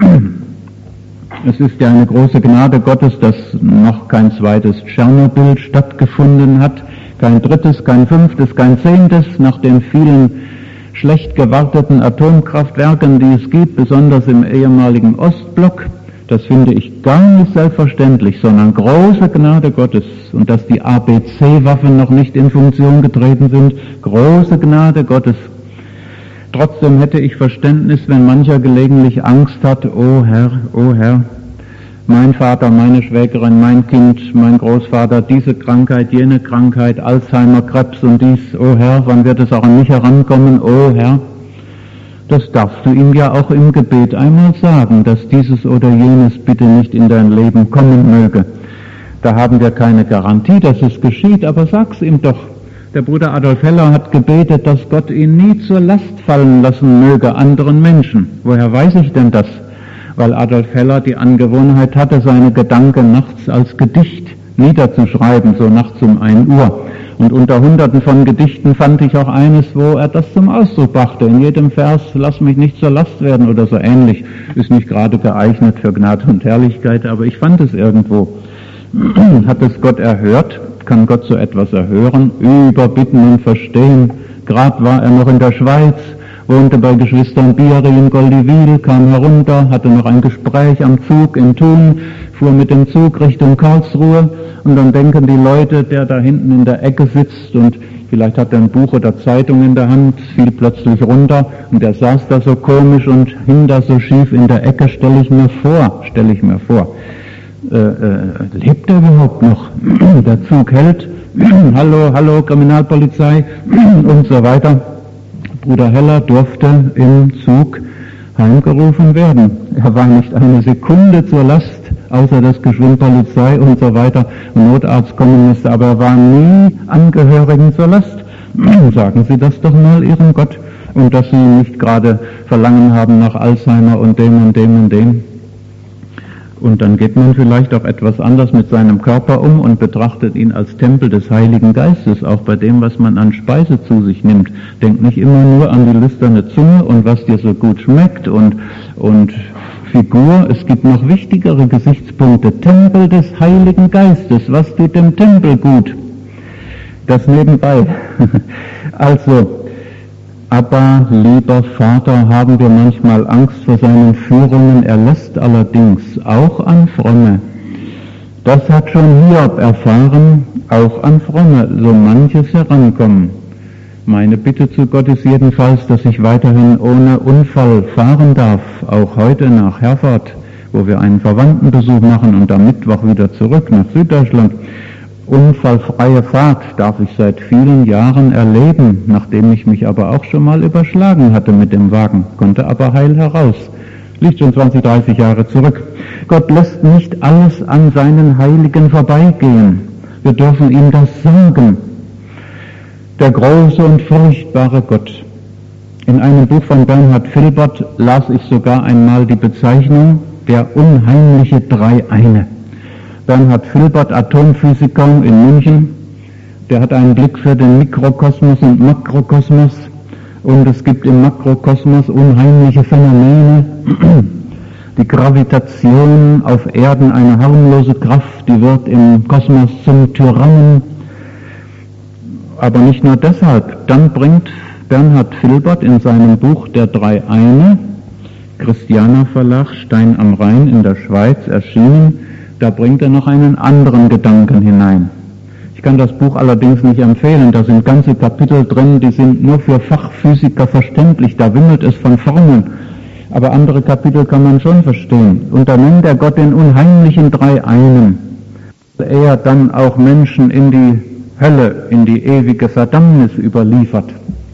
Es ist ja eine große Gnade Gottes, dass noch kein zweites Tschernobyl stattgefunden hat, kein drittes, kein fünftes, kein zehntes, nach den vielen schlecht gewarteten Atomkraftwerken, die es gibt, besonders im ehemaligen Ostblock. Das finde ich gar nicht selbstverständlich, sondern große Gnade Gottes. Und dass die ABC-Waffen noch nicht in Funktion getreten sind, große Gnade Gottes. Trotzdem hätte ich Verständnis, wenn mancher gelegentlich Angst hat, oh Herr, mein Vater, meine Schwägerin, mein Kind, mein Großvater, diese Krankheit, jene Krankheit, Alzheimer, Krebs und dies, oh Herr, wann wird es auch an mich herankommen, oh Herr. Das darfst du ihm ja auch im Gebet einmal sagen, dass dieses oder jenes bitte nicht in dein Leben kommen möge. Da haben wir keine Garantie, dass es geschieht, aber sag's ihm doch. Der Bruder Adolf Heller hat gebetet, dass Gott ihn nie zur Last fallen lassen möge anderen Menschen. Woher weiß ich denn das? Weil Adolf Heller die Angewohnheit hatte, seine Gedanken nachts als Gedicht niederzuschreiben, so nachts um 1 Uhr. Und unter Hunderten von Gedichten fand ich auch eines, wo er das zum Ausdruck brachte. In jedem Vers, lass mich nicht zur Last werden oder so ähnlich. Ist nicht gerade geeignet für Gnade und Herrlichkeit, aber ich fand es irgendwo. Hat es Gott erhört? Kann Gott so etwas erhören? Überbitten und verstehen. Gerade war er noch in der Schweiz, wohnte bei Geschwistern Bieri in Goldivil, kam herunter, hatte noch ein Gespräch am Zug in Thun, fuhr mit dem Zug Richtung Karlsruhe und dann denken die Leute, der da hinten in der Ecke sitzt und vielleicht hat er ein Buch oder Zeitung in der Hand, fiel plötzlich runter und der saß da so komisch und hing da so schief in der Ecke, stelle ich mir vor. Lebt er überhaupt noch? Der Zug hält, hallo, Kriminalpolizei und so weiter. Bruder Heller durfte im Zug heimgerufen werden. Er war nicht eine Sekunde zur Last, außer dass geschwind Polizei und so weiter und Notarzt kommen musste, aber er war nie Angehörigen zur Last. Sagen Sie das doch mal Ihrem Gott. Und dass Sie nicht gerade Verlangen haben nach Alzheimer und dem und dem und dem. Und dann geht man vielleicht auch etwas anders mit seinem Körper um und betrachtet ihn als Tempel des Heiligen Geistes, auch bei dem, was man an Speise zu sich nimmt. Denk nicht immer nur an die lüsterne Zunge und was dir so gut schmeckt und Figur. Es gibt noch wichtigere Gesichtspunkte. Tempel des Heiligen Geistes. Was tut dem Tempel gut? Das nebenbei. Also, aber, lieber Vater, haben wir manchmal Angst vor seinen Führungen. Er lässt allerdings auch an Fromme. Das hat schon Hiob erfahren, auch an Fromme, so manches herankommen. Meine Bitte zu Gott ist jedenfalls, dass ich weiterhin ohne Unfall fahren darf, auch heute nach Herford, wo wir einen Verwandtenbesuch machen und am Mittwoch wieder zurück nach Süddeutschland. Unfallfreie Fahrt darf ich seit vielen Jahren erleben, nachdem ich mich aber auch schon mal überschlagen hatte mit dem Wagen, konnte aber heil heraus. Liegt schon 20, 30 Jahre zurück. Gott lässt nicht alles an seinen Heiligen vorbeigehen. Wir dürfen ihm das sagen. Der große und furchtbare Gott. In einem Buch von Bernhard Filbert las ich sogar einmal die Bezeichnung der unheimliche Dreieine. Bernhard Filbert, Atomphysiker in München, der hat einen Blick für den Mikrokosmos und Makrokosmos, und es gibt im Makrokosmos unheimliche Phänomene. Die Gravitation auf Erden, eine harmlose Kraft, die wird im Kosmos zum Tyrannen. Aber nicht nur deshalb. Dann bringt Bernhard Filbert in seinem Buch Der Dreieine, Christiana Verlag, Stein am Rhein in der Schweiz erschienen, da bringt er noch einen anderen Gedanken hinein. Ich kann das Buch allerdings nicht empfehlen, da sind ganze Kapitel drin, die sind nur für Fachphysiker verständlich, da wimmelt es von Formeln. Aber andere Kapitel kann man schon verstehen. Und da nennt er Gott den unheimlichen Dreieinen. Er dann auch Menschen in die Hölle, in die ewige Verdammnis überliefert.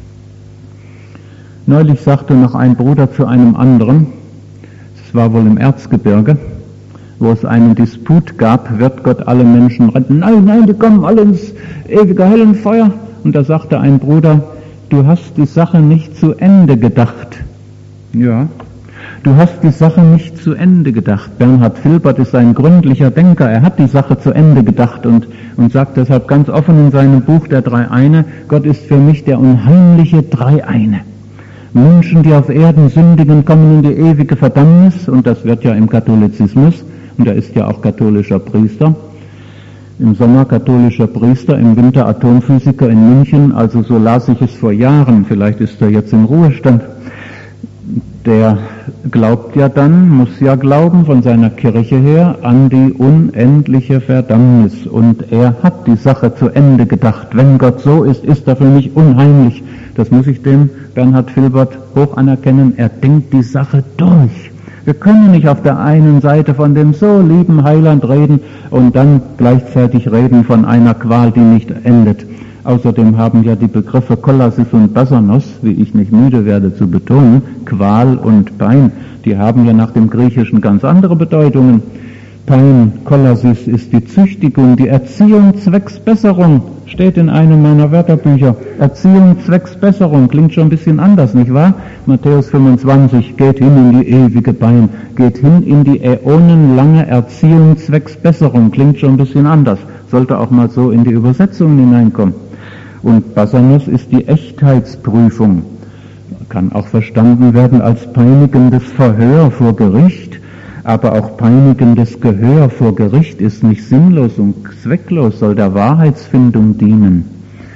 Neulich sagte noch ein Bruder zu einem anderen, es war wohl im Erzgebirge, wo es einen Disput gab, wird Gott alle Menschen retten? Nein, nein, die kommen alle ins ewige Höllenfeuer. Und da sagte ein Bruder, du hast die Sache nicht zu Ende gedacht. Ja, du hast die Sache nicht zu Ende gedacht. Bernhard Filbert ist ein gründlicher Denker, er hat die Sache zu Ende gedacht und sagt deshalb ganz offen in seinem Buch Der Dreieine, Gott ist für mich der unheimliche Dreieine. Menschen, die auf Erden sündigen, kommen in die ewige Verdammnis, und das wird ja im Katholizismus, und er ist ja auch katholischer Priester, im Sommer katholischer Priester, im Winter Atomphysiker in München, also so las ich es vor Jahren, vielleicht ist er jetzt im Ruhestand. Der glaubt ja dann, muss ja glauben von seiner Kirche her an die unendliche Verdammnis, und er hat die Sache zu Ende gedacht. Wenn Gott so ist, ist er für mich unheimlich. Das muss ich dem Bernhard Filbert hoch anerkennen. Er denkt die Sache durch. Wir können nicht auf der einen Seite von dem so lieben Heiland reden und dann gleichzeitig reden von einer Qual, die nicht endet. Außerdem haben ja die Begriffe Kolasis und Basanos, wie ich nicht müde werde zu betonen, Qual und Pein, die haben ja nach dem Griechischen ganz andere Bedeutungen. Pein, Kolasis ist die Züchtigung, die Erziehung zwecks Besserung, steht in einem meiner Wörterbücher. Erziehung zwecks Besserung, klingt schon ein bisschen anders, nicht wahr? Matthäus 25, geht hin in die ewige Pein, geht hin in die äonenlange Erziehung zwecks Besserung, klingt schon ein bisschen anders, sollte auch mal so in die Übersetzungen hineinkommen. Und Basanos ist die Echtheitsprüfung, kann auch verstanden werden als peinigendes Verhör vor Gericht, aber auch peinigendes Gehör vor Gericht ist nicht sinnlos und zwecklos, soll der Wahrheitsfindung dienen.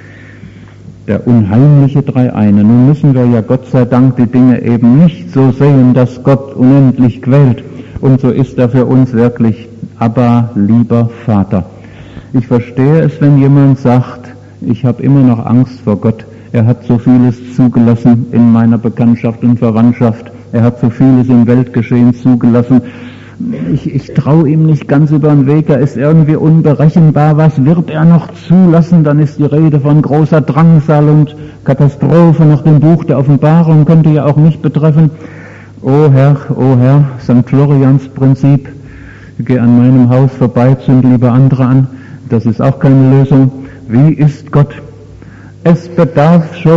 Der unheimliche Dreieine. Nun müssen wir ja Gott sei Dank die Dinge eben nicht so sehen, dass Gott unendlich quält. Und so ist er für uns wirklich, aber lieber Vater. Ich verstehe es, wenn jemand sagt, ich habe immer noch Angst vor Gott. Er hat so vieles zugelassen in meiner Bekanntschaft und Verwandtschaft. Er hat so vieles im Weltgeschehen zugelassen. Ich traue ihm nicht ganz über den Weg. Er ist irgendwie unberechenbar. Was wird er noch zulassen? Dann ist die Rede von großer Drangsal und Katastrophe nach dem Buch der Offenbarung. Könnte ja auch mich betreffen. O Herr, St. Florians Prinzip. Ich gehe an meinem Haus vorbei, zünde lieber andere an. Das ist auch keine Lösung. Wie ist Gott? Es bedarf schon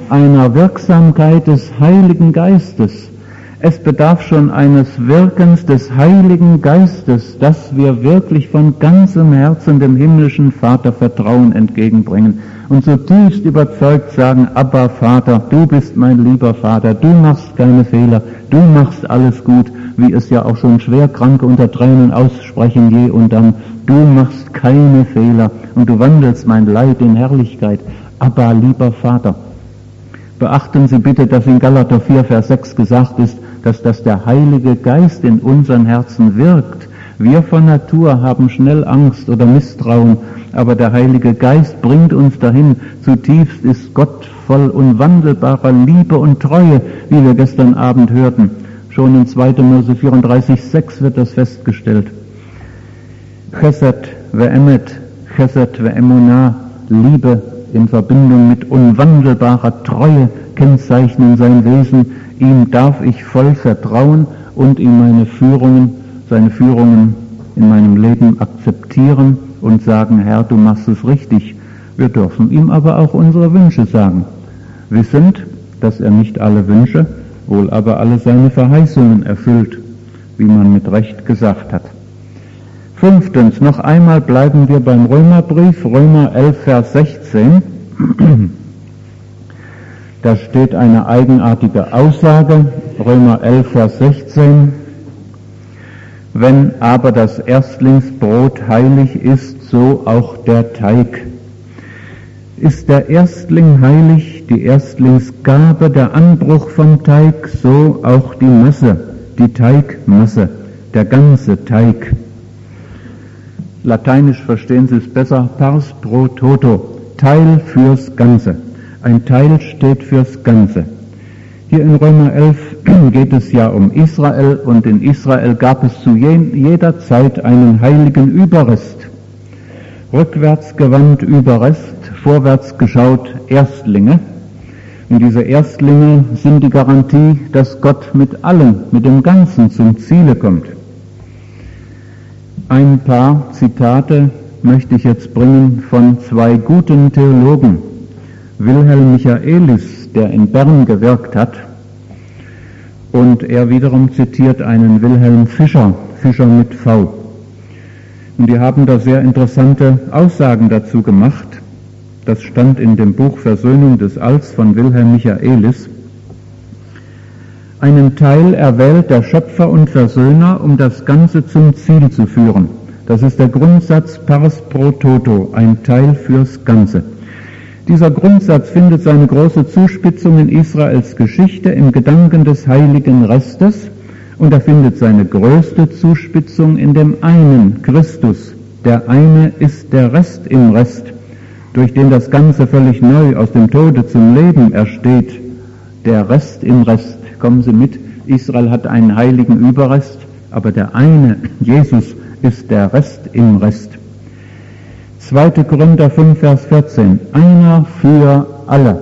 einer Wirksamkeit des Heiligen Geistes. Es bedarf schon eines Wirkens des Heiligen Geistes, dass wir wirklich von ganzem Herzen dem himmlischen Vater Vertrauen entgegenbringen und zutiefst überzeugt sagen, Abba Vater, du bist mein lieber Vater, du machst keine Fehler, du machst alles gut, wie es ja auch schon Schwerkranke unter Tränen aussprechen je und dann, du machst keine Fehler und du wandelst mein Leid in Herrlichkeit. Abba, lieber Vater. Beachten Sie bitte, dass in Galater 4, Vers 6 gesagt ist, dass der Heilige Geist in unseren Herzen wirkt. Wir von Natur haben schnell Angst oder Misstrauen, aber der Heilige Geist bringt uns dahin. Zutiefst ist Gott voll unwandelbarer Liebe und Treue, wie wir gestern Abend hörten. Schon in 2. Mose 34,6 wird das festgestellt. Chesed ve'emet, Chesed ve'emunah, Liebe in Verbindung mit unwandelbarer Treue kennzeichnen sein Wesen. Ihm darf ich voll vertrauen und ihm seine Führungen in meinem Leben akzeptieren und sagen, Herr, du machst es richtig. Wir dürfen ihm aber auch unsere Wünsche sagen, wissend, dass er nicht alle Wünsche, wohl aber alle seine Verheißungen erfüllt, wie man mit Recht gesagt hat. 5. Noch einmal bleiben wir beim Römerbrief, Römer 11, Vers 16. Da steht eine eigenartige Aussage, Römer 11, Vers 16. Wenn aber das Erstlingsbrot heilig ist, so auch der Teig. Ist der Erstling heilig, die Erstlingsgabe, der Anbruch vom Teig, so auch die Masse, die Teigmasse, der ganze Teig. Lateinisch verstehen Sie es besser, pars pro toto, Teil fürs Ganze. Ein Teil steht fürs Ganze. Hier in Römer 11 geht es ja um Israel und in Israel gab es zu jeder Zeit einen heiligen Überrest. Rückwärts gewandt Überrest, vorwärts geschaut Erstlinge. Und diese Erstlinge sind die Garantie, dass Gott mit allem, mit dem Ganzen zum Ziele kommt. Ein paar Zitate möchte ich jetzt bringen von 2 guten Theologen. Wilhelm Michaelis, der in Bern gewirkt hat, und er wiederum zitiert einen Wilhelm Fischer, Fischer mit V. Und die haben da sehr interessante Aussagen dazu gemacht. Das stand in dem Buch Versöhnung des Alls von Wilhelm Michaelis. Einen Teil erwählt der Schöpfer und Versöhner, um das Ganze zum Ziel zu führen. Das ist der Grundsatz pars pro toto, ein Teil fürs Ganze. Dieser Grundsatz findet seine große Zuspitzung in Israels Geschichte im Gedanken des heiligen Restes und er findet seine größte Zuspitzung in dem einen, Christus. Der eine ist der Rest im Rest, durch den das Ganze völlig neu aus dem Tode zum Leben ersteht. Der Rest im Rest. Kommen Sie mit, Israel hat einen heiligen Überrest, aber der eine, Jesus, ist der Rest im Rest. 2. Korinther 5, Vers 14. Einer für alle.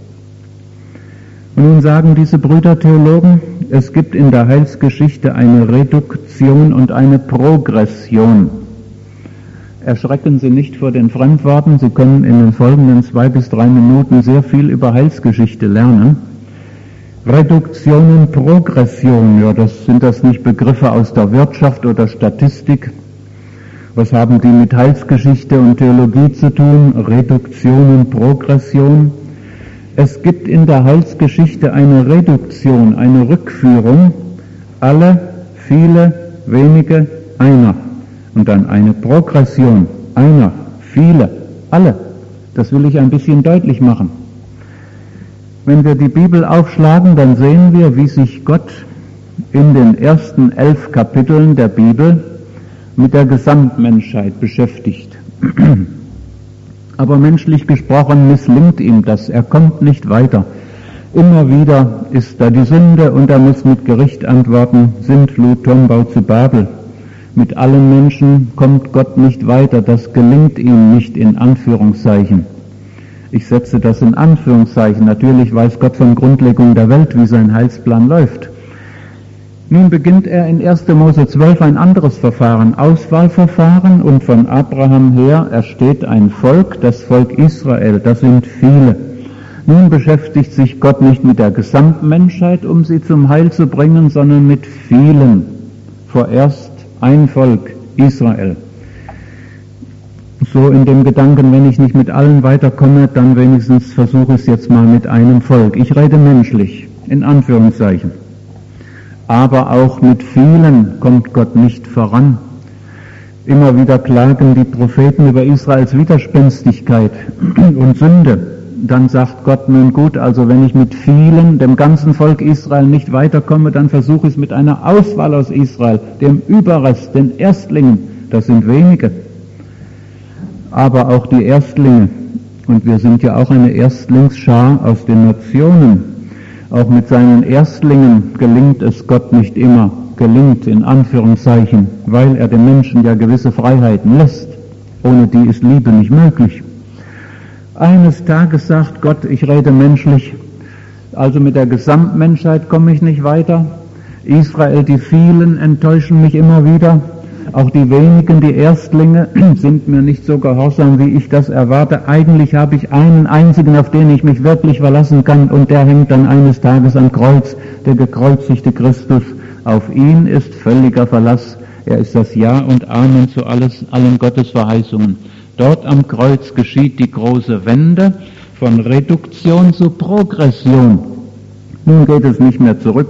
Und nun sagen diese Brüder Theologen, es gibt in der Heilsgeschichte eine Reduktion und eine Progression. Erschrecken Sie nicht vor den Fremdworten, Sie können in den folgenden 2 bis 3 Minuten sehr viel über Heilsgeschichte lernen. Reduktion und Progression, ja, sind das nicht Begriffe aus der Wirtschaft oder Statistik? Was haben die mit Heilsgeschichte und Theologie zu tun? Reduktion und Progression. Es gibt in der Heilsgeschichte eine Reduktion, eine Rückführung. Alle, viele, wenige, einer. Und dann eine Progression. Einer, viele, alle. Das will ich ein bisschen deutlich machen. Wenn wir die Bibel aufschlagen, dann sehen wir, wie sich Gott in den ersten 11 Kapiteln der Bibel mit der Gesamtmenschheit beschäftigt. Aber menschlich gesprochen misslingt ihm das, er kommt nicht weiter. Immer wieder ist da die Sünde und er muss mit Gericht antworten, Sintflut, Turmbau zu Babel. Mit allen Menschen kommt Gott nicht weiter, das gelingt ihm nicht in Anführungszeichen. Ich setze das in Anführungszeichen, natürlich weiß Gott von Grundlegung der Welt, wie sein Heilsplan läuft. Nun beginnt er in 1. Mose 12 ein anderes Verfahren, Auswahlverfahren, und von Abraham her ersteht ein Volk, das Volk Israel, das sind viele. Nun beschäftigt sich Gott nicht mit der Gesamtmenschheit, um sie zum Heil zu bringen, sondern mit vielen. Vorerst ein Volk, Israel. So in dem Gedanken, wenn ich nicht mit allen weiterkomme, dann wenigstens versuche ich es jetzt mal mit einem Volk. Ich rede menschlich, in Anführungszeichen. Aber auch mit vielen kommt Gott nicht voran. Immer wieder klagen die Propheten über Israels Widerspenstigkeit und Sünde. Dann sagt Gott, nun gut, also wenn ich mit vielen, dem ganzen Volk Israel nicht weiterkomme, dann versuche ich es mit einer Auswahl aus Israel, dem Überrest, den Erstlingen. Das sind wenige. Aber auch die Erstlinge, und wir sind ja auch eine Erstlingsschar aus den Nationen, auch mit seinen Erstlingen gelingt es Gott nicht immer, gelingt in Anführungszeichen, weil er den Menschen ja gewisse Freiheiten lässt. Ohne die ist Liebe nicht möglich. Eines Tages sagt Gott, ich rede menschlich, also mit der Gesamtmenschheit komme ich nicht weiter. Israel, die vielen enttäuschen mich immer wieder. Auch die wenigen, die Erstlinge, sind mir nicht so gehorsam, wie ich das erwarte. Eigentlich habe ich einen einzigen, auf den ich mich wirklich verlassen kann, und der hängt dann eines Tages am Kreuz, der gekreuzigte Christus. Auf ihn ist völliger Verlass. Er ist das Ja und Amen zu allen Gottes Verheißungen. Dort am Kreuz geschieht die große Wende von Reduktion zu Progression. Nun geht es nicht mehr zurück,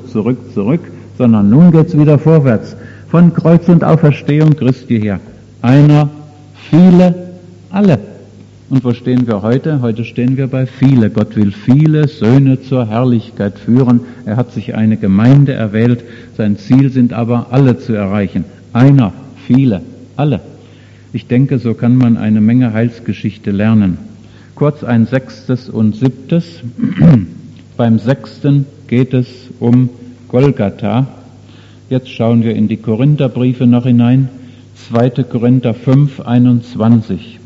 sondern nun geht es wieder vorwärts. Von Kreuz und Auferstehung Christi her. Einer, viele, alle. Und wo stehen wir heute? Heute stehen wir bei viele. Gott will viele Söhne zur Herrlichkeit führen. Er hat sich eine Gemeinde erwählt. Sein Ziel sind aber alle zu erreichen. Einer, viele, alle. Ich denke, so kann man eine Menge Heilsgeschichte lernen. Kurz ein 6. und 7. Beim 6. geht es um Golgatha. Jetzt schauen wir in die Korintherbriefe noch hinein. 2. Korinther 5, 21.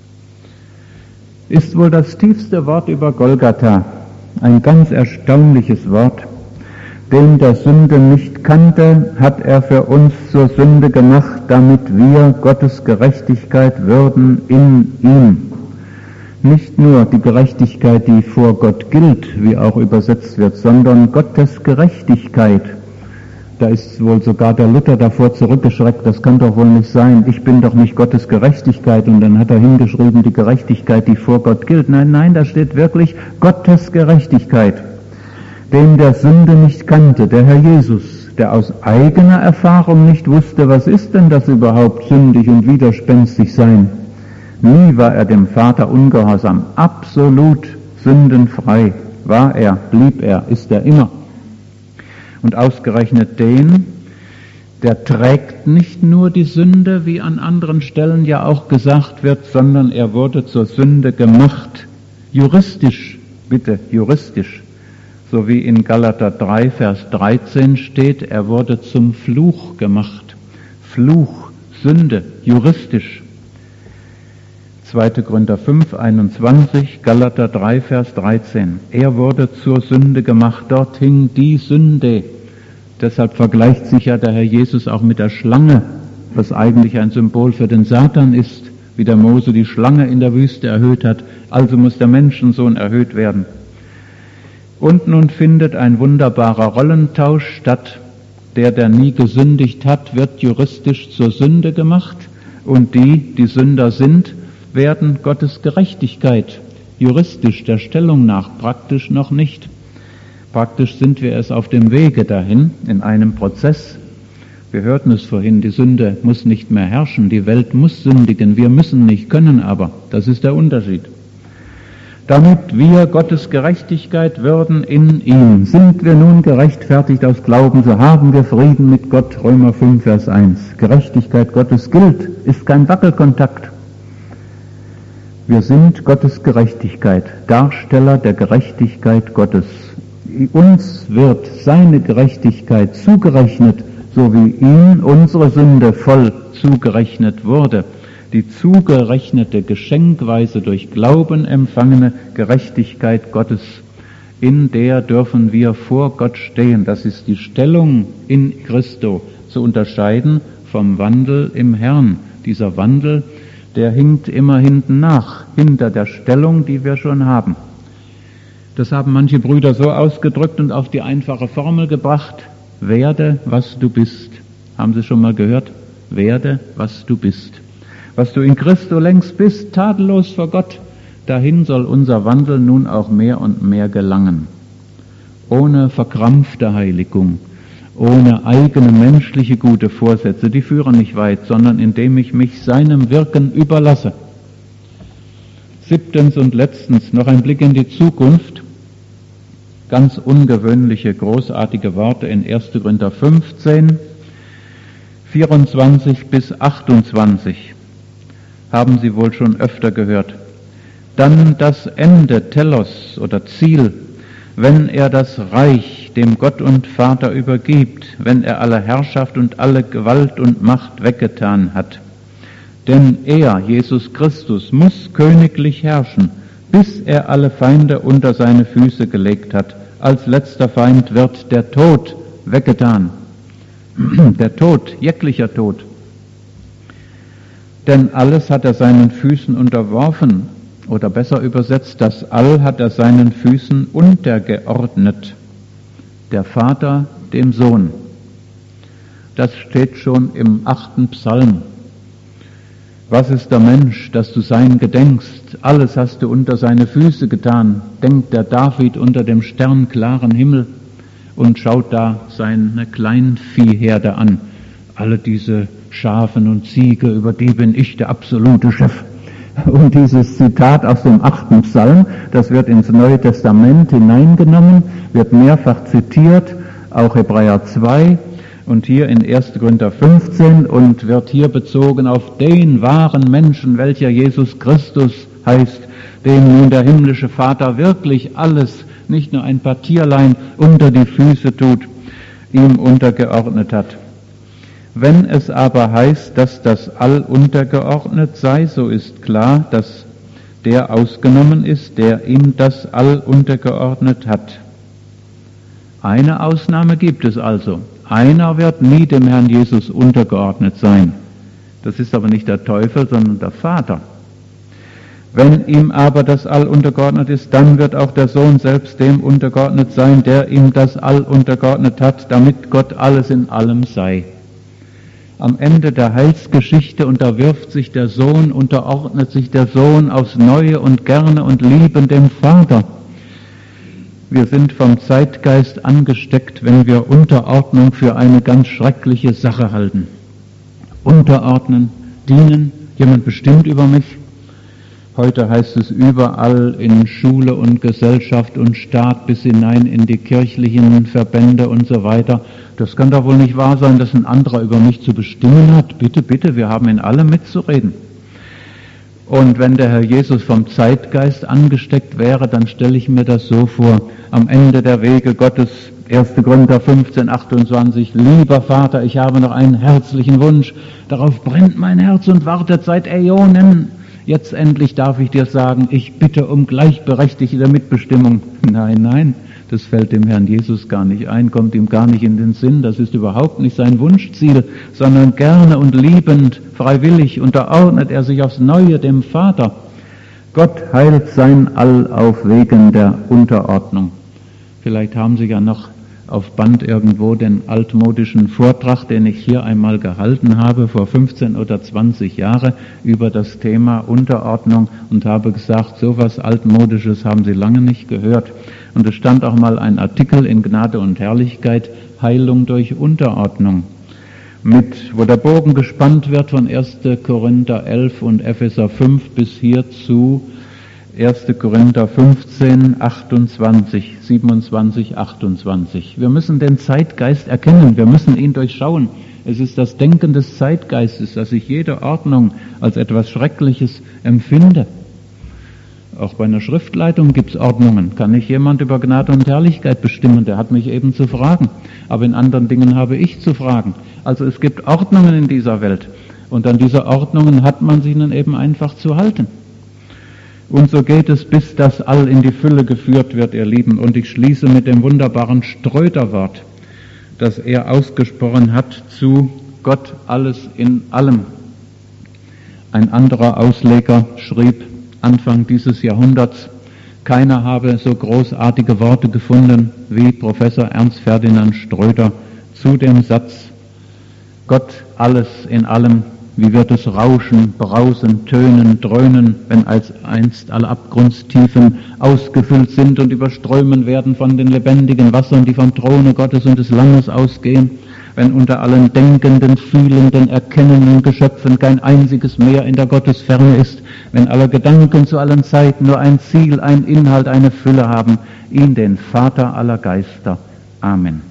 Ist wohl das tiefste Wort über Golgatha. Ein ganz erstaunliches Wort. Den der Sünde nicht kannte, hat er für uns zur Sünde gemacht, damit wir Gottes Gerechtigkeit würden in ihm. Nicht nur die Gerechtigkeit, die vor Gott gilt, wie auch übersetzt wird, sondern Gottes Gerechtigkeit. Da ist wohl sogar der Luther davor zurückgeschreckt, das kann doch wohl nicht sein, ich bin doch nicht Gottes Gerechtigkeit, und dann hat er hingeschrieben, die Gerechtigkeit, die vor Gott gilt. Nein, da steht wirklich Gottes Gerechtigkeit. Den der Sünde nicht kannte, der Herr Jesus, der aus eigener Erfahrung nicht wusste, was ist denn das überhaupt, sündig und widerspenstig sein. Nie war er dem Vater ungehorsam, absolut sündenfrei war er, blieb er, ist er immer. Und ausgerechnet den, der trägt nicht nur die Sünde, wie an anderen Stellen ja auch gesagt wird, sondern er wurde zur Sünde gemacht. Juristisch, bitte, juristisch. So wie in Galater 3, Vers 13 steht, er wurde zum Fluch gemacht. Fluch, Sünde, juristisch. 2. Korinther 5, 21, Galater 3, Vers 13. Er wurde zur Sünde gemacht, dort hing die Sünde. Deshalb vergleicht sich ja der Herr Jesus auch mit der Schlange, was eigentlich ein Symbol für den Satan ist, wie der Mose die Schlange in der Wüste erhöht hat. Also muss der Menschensohn erhöht werden. Und nun findet ein wunderbarer Rollentausch statt. Der nie gesündigt hat, wird juristisch zur Sünde gemacht, und die Sünder sind, werden Gottes Gerechtigkeit, juristisch der Stellung nach, praktisch noch nicht. Praktisch sind wir es auf dem Wege dahin, in einem Prozess. Wir hörten es vorhin, die Sünde muss nicht mehr herrschen, die Welt muss sündigen, wir müssen nicht, können aber. Das ist der Unterschied. Damit wir Gottes Gerechtigkeit würden in ihm. Sind wir nun gerechtfertigt aus Glauben, so haben wir Frieden mit Gott, Römer 5, Vers 1. Gerechtigkeit Gottes gilt, ist kein Wackelkontakt. Wir sind Gottes Gerechtigkeit, Darsteller der Gerechtigkeit Gottes. Uns wird seine Gerechtigkeit zugerechnet, so wie ihm unsere Sünde voll zugerechnet wurde. Die zugerechnete, geschenkweise durch Glauben empfangene Gerechtigkeit Gottes, in der dürfen wir vor Gott stehen. Das ist die Stellung in Christo, zu unterscheiden vom Wandel im Herrn. Dieser Wandel, der hinkt immer hinten nach, hinter der Stellung, die wir schon haben. Das haben manche Brüder so ausgedrückt und auf die einfache Formel gebracht: Werde, was du bist. Haben Sie schon mal gehört? Werde, was du bist. Was du in Christo längst bist, tadellos vor Gott, dahin soll unser Wandel nun auch mehr und mehr gelangen. Ohne verkrampfte Heiligung, ohne eigene menschliche gute Vorsätze, die führen nicht weit, sondern indem ich mich seinem Wirken überlasse. 7. und letztens noch ein Blick in die Zukunft. Ganz ungewöhnliche, großartige Worte in 1. Korinther 15, 24 bis 28. Haben Sie wohl schon öfter gehört. Dann das Ende, Telos oder Ziel, wenn er das Reich dem Gott und Vater übergibt, wenn er alle Herrschaft und alle Gewalt und Macht weggetan hat. Denn er, Jesus Christus, muss königlich herrschen, bis er alle Feinde unter seine Füße gelegt hat. Als letzter Feind wird der Tod weggetan. Der Tod, jeglicher Tod. Denn alles hat er seinen Füßen unterworfen, oder besser übersetzt, das All hat er seinen Füßen untergeordnet. Der Vater dem Sohn. Das steht schon im 8. Psalm. Was ist der Mensch, dass du sein gedenkst? Alles hast du unter seine Füße getan. Denkt der David unter dem sternklaren Himmel und schaut da seine Kleinviehherde an. Alle diese Schafen und Ziege, über die bin ich der absolute Chef. Und dieses Zitat aus dem 8. Psalm, das wird ins Neue Testament hineingenommen, wird mehrfach zitiert, auch Hebräer 2 und hier in 1. Korinther 15 und wird hier bezogen auf den wahren Menschen, welcher Jesus Christus heißt, dem nun der himmlische Vater wirklich alles, nicht nur ein paar Tierlein unter die Füße tut, ihm untergeordnet hat. Wenn es aber heißt, dass das All untergeordnet sei, so ist klar, dass der ausgenommen ist, der ihm das All untergeordnet hat. Eine Ausnahme gibt es also. Einer wird nie dem Herrn Jesus untergeordnet sein. Das ist aber nicht der Teufel, sondern der Vater. Wenn ihm aber das All untergeordnet ist, dann wird auch der Sohn selbst dem untergeordnet sein, der ihm das All untergeordnet hat, damit Gott alles in allem sei. Am Ende der Heilsgeschichte unterwirft sich der Sohn, unterordnet sich der Sohn aufs Neue und gerne und liebend dem Vater. Wir sind vom Zeitgeist angesteckt, wenn wir Unterordnung für eine ganz schreckliche Sache halten. Unterordnen, dienen, jemand bestimmt über mich. Heute heißt es überall in Schule und Gesellschaft und Staat bis hinein in die kirchlichen Verbände und so weiter. Das kann doch wohl nicht wahr sein, dass ein anderer über mich zu bestimmen hat. Bitte, bitte, wir haben in allem mitzureden. Und wenn der Herr Jesus vom Zeitgeist angesteckt wäre, dann stelle ich mir das so vor, am Ende der Wege Gottes, 1. Korinther 15, 28, lieber Vater, ich habe noch einen herzlichen Wunsch, darauf brennt mein Herz und wartet seit Äonen. Jetzt endlich darf ich dir sagen, ich bitte um gleichberechtigte Mitbestimmung. Nein, nein, das fällt dem Herrn Jesus gar nicht ein, kommt ihm gar nicht in den Sinn, das ist überhaupt nicht sein Wunschziel, sondern gerne und liebend, freiwillig unterordnet er sich aufs Neue dem Vater. Gott heilt sein All auf wegen der Unterordnung. Vielleicht haben Sie ja noch auf Band irgendwo den altmodischen Vortrag, den ich hier einmal gehalten habe, vor 15 oder 20 Jahren über das Thema Unterordnung und habe gesagt, so was Altmodisches haben Sie lange nicht gehört. Und es stand auch mal ein Artikel in Gnade und Herrlichkeit, Heilung durch Unterordnung, wo der Bogen gespannt wird von 1. Korinther 11 und Epheser 5 bis hier zu 1. Korinther 15, 28, 27, 28. Wir müssen den Zeitgeist erkennen, wir müssen ihn durchschauen. Es ist das Denken des Zeitgeistes, dass ich jede Ordnung als etwas Schreckliches empfinde. Auch bei einer Schriftleitung gibt es Ordnungen. Kann nicht jemand über Gnade und Herrlichkeit bestimmen, der hat mich eben zu fragen. Aber in anderen Dingen habe ich zu fragen. Also es gibt Ordnungen in dieser Welt. Und an diese Ordnungen hat man sich dann eben einfach zu halten. Und so geht es, bis das All in die Fülle geführt wird, ihr Lieben. Und ich schließe mit dem wunderbaren Ströter-Wort, das er ausgesprochen hat zu Gott alles in allem. Ein anderer Ausleger schrieb Anfang dieses Jahrhunderts, Keiner habe so großartige Worte gefunden wie Professor Ernst Ferdinand Ströder zu dem Satz: Gott alles in allem, wie wird es rauschen, brausen, tönen, dröhnen, wenn als einst alle Abgrundstiefen ausgefüllt sind und überströmen werden von den lebendigen Wassern, die vom Throne Gottes und des Lammes ausgehen, wenn unter allen denkenden, fühlenden, erkennenden Geschöpfen kein einziges mehr in der Gottesferne ist, wenn alle Gedanken zu allen Zeiten nur ein Ziel, ein Inhalt, eine Fülle haben, ihn, den Vater aller Geister. Amen.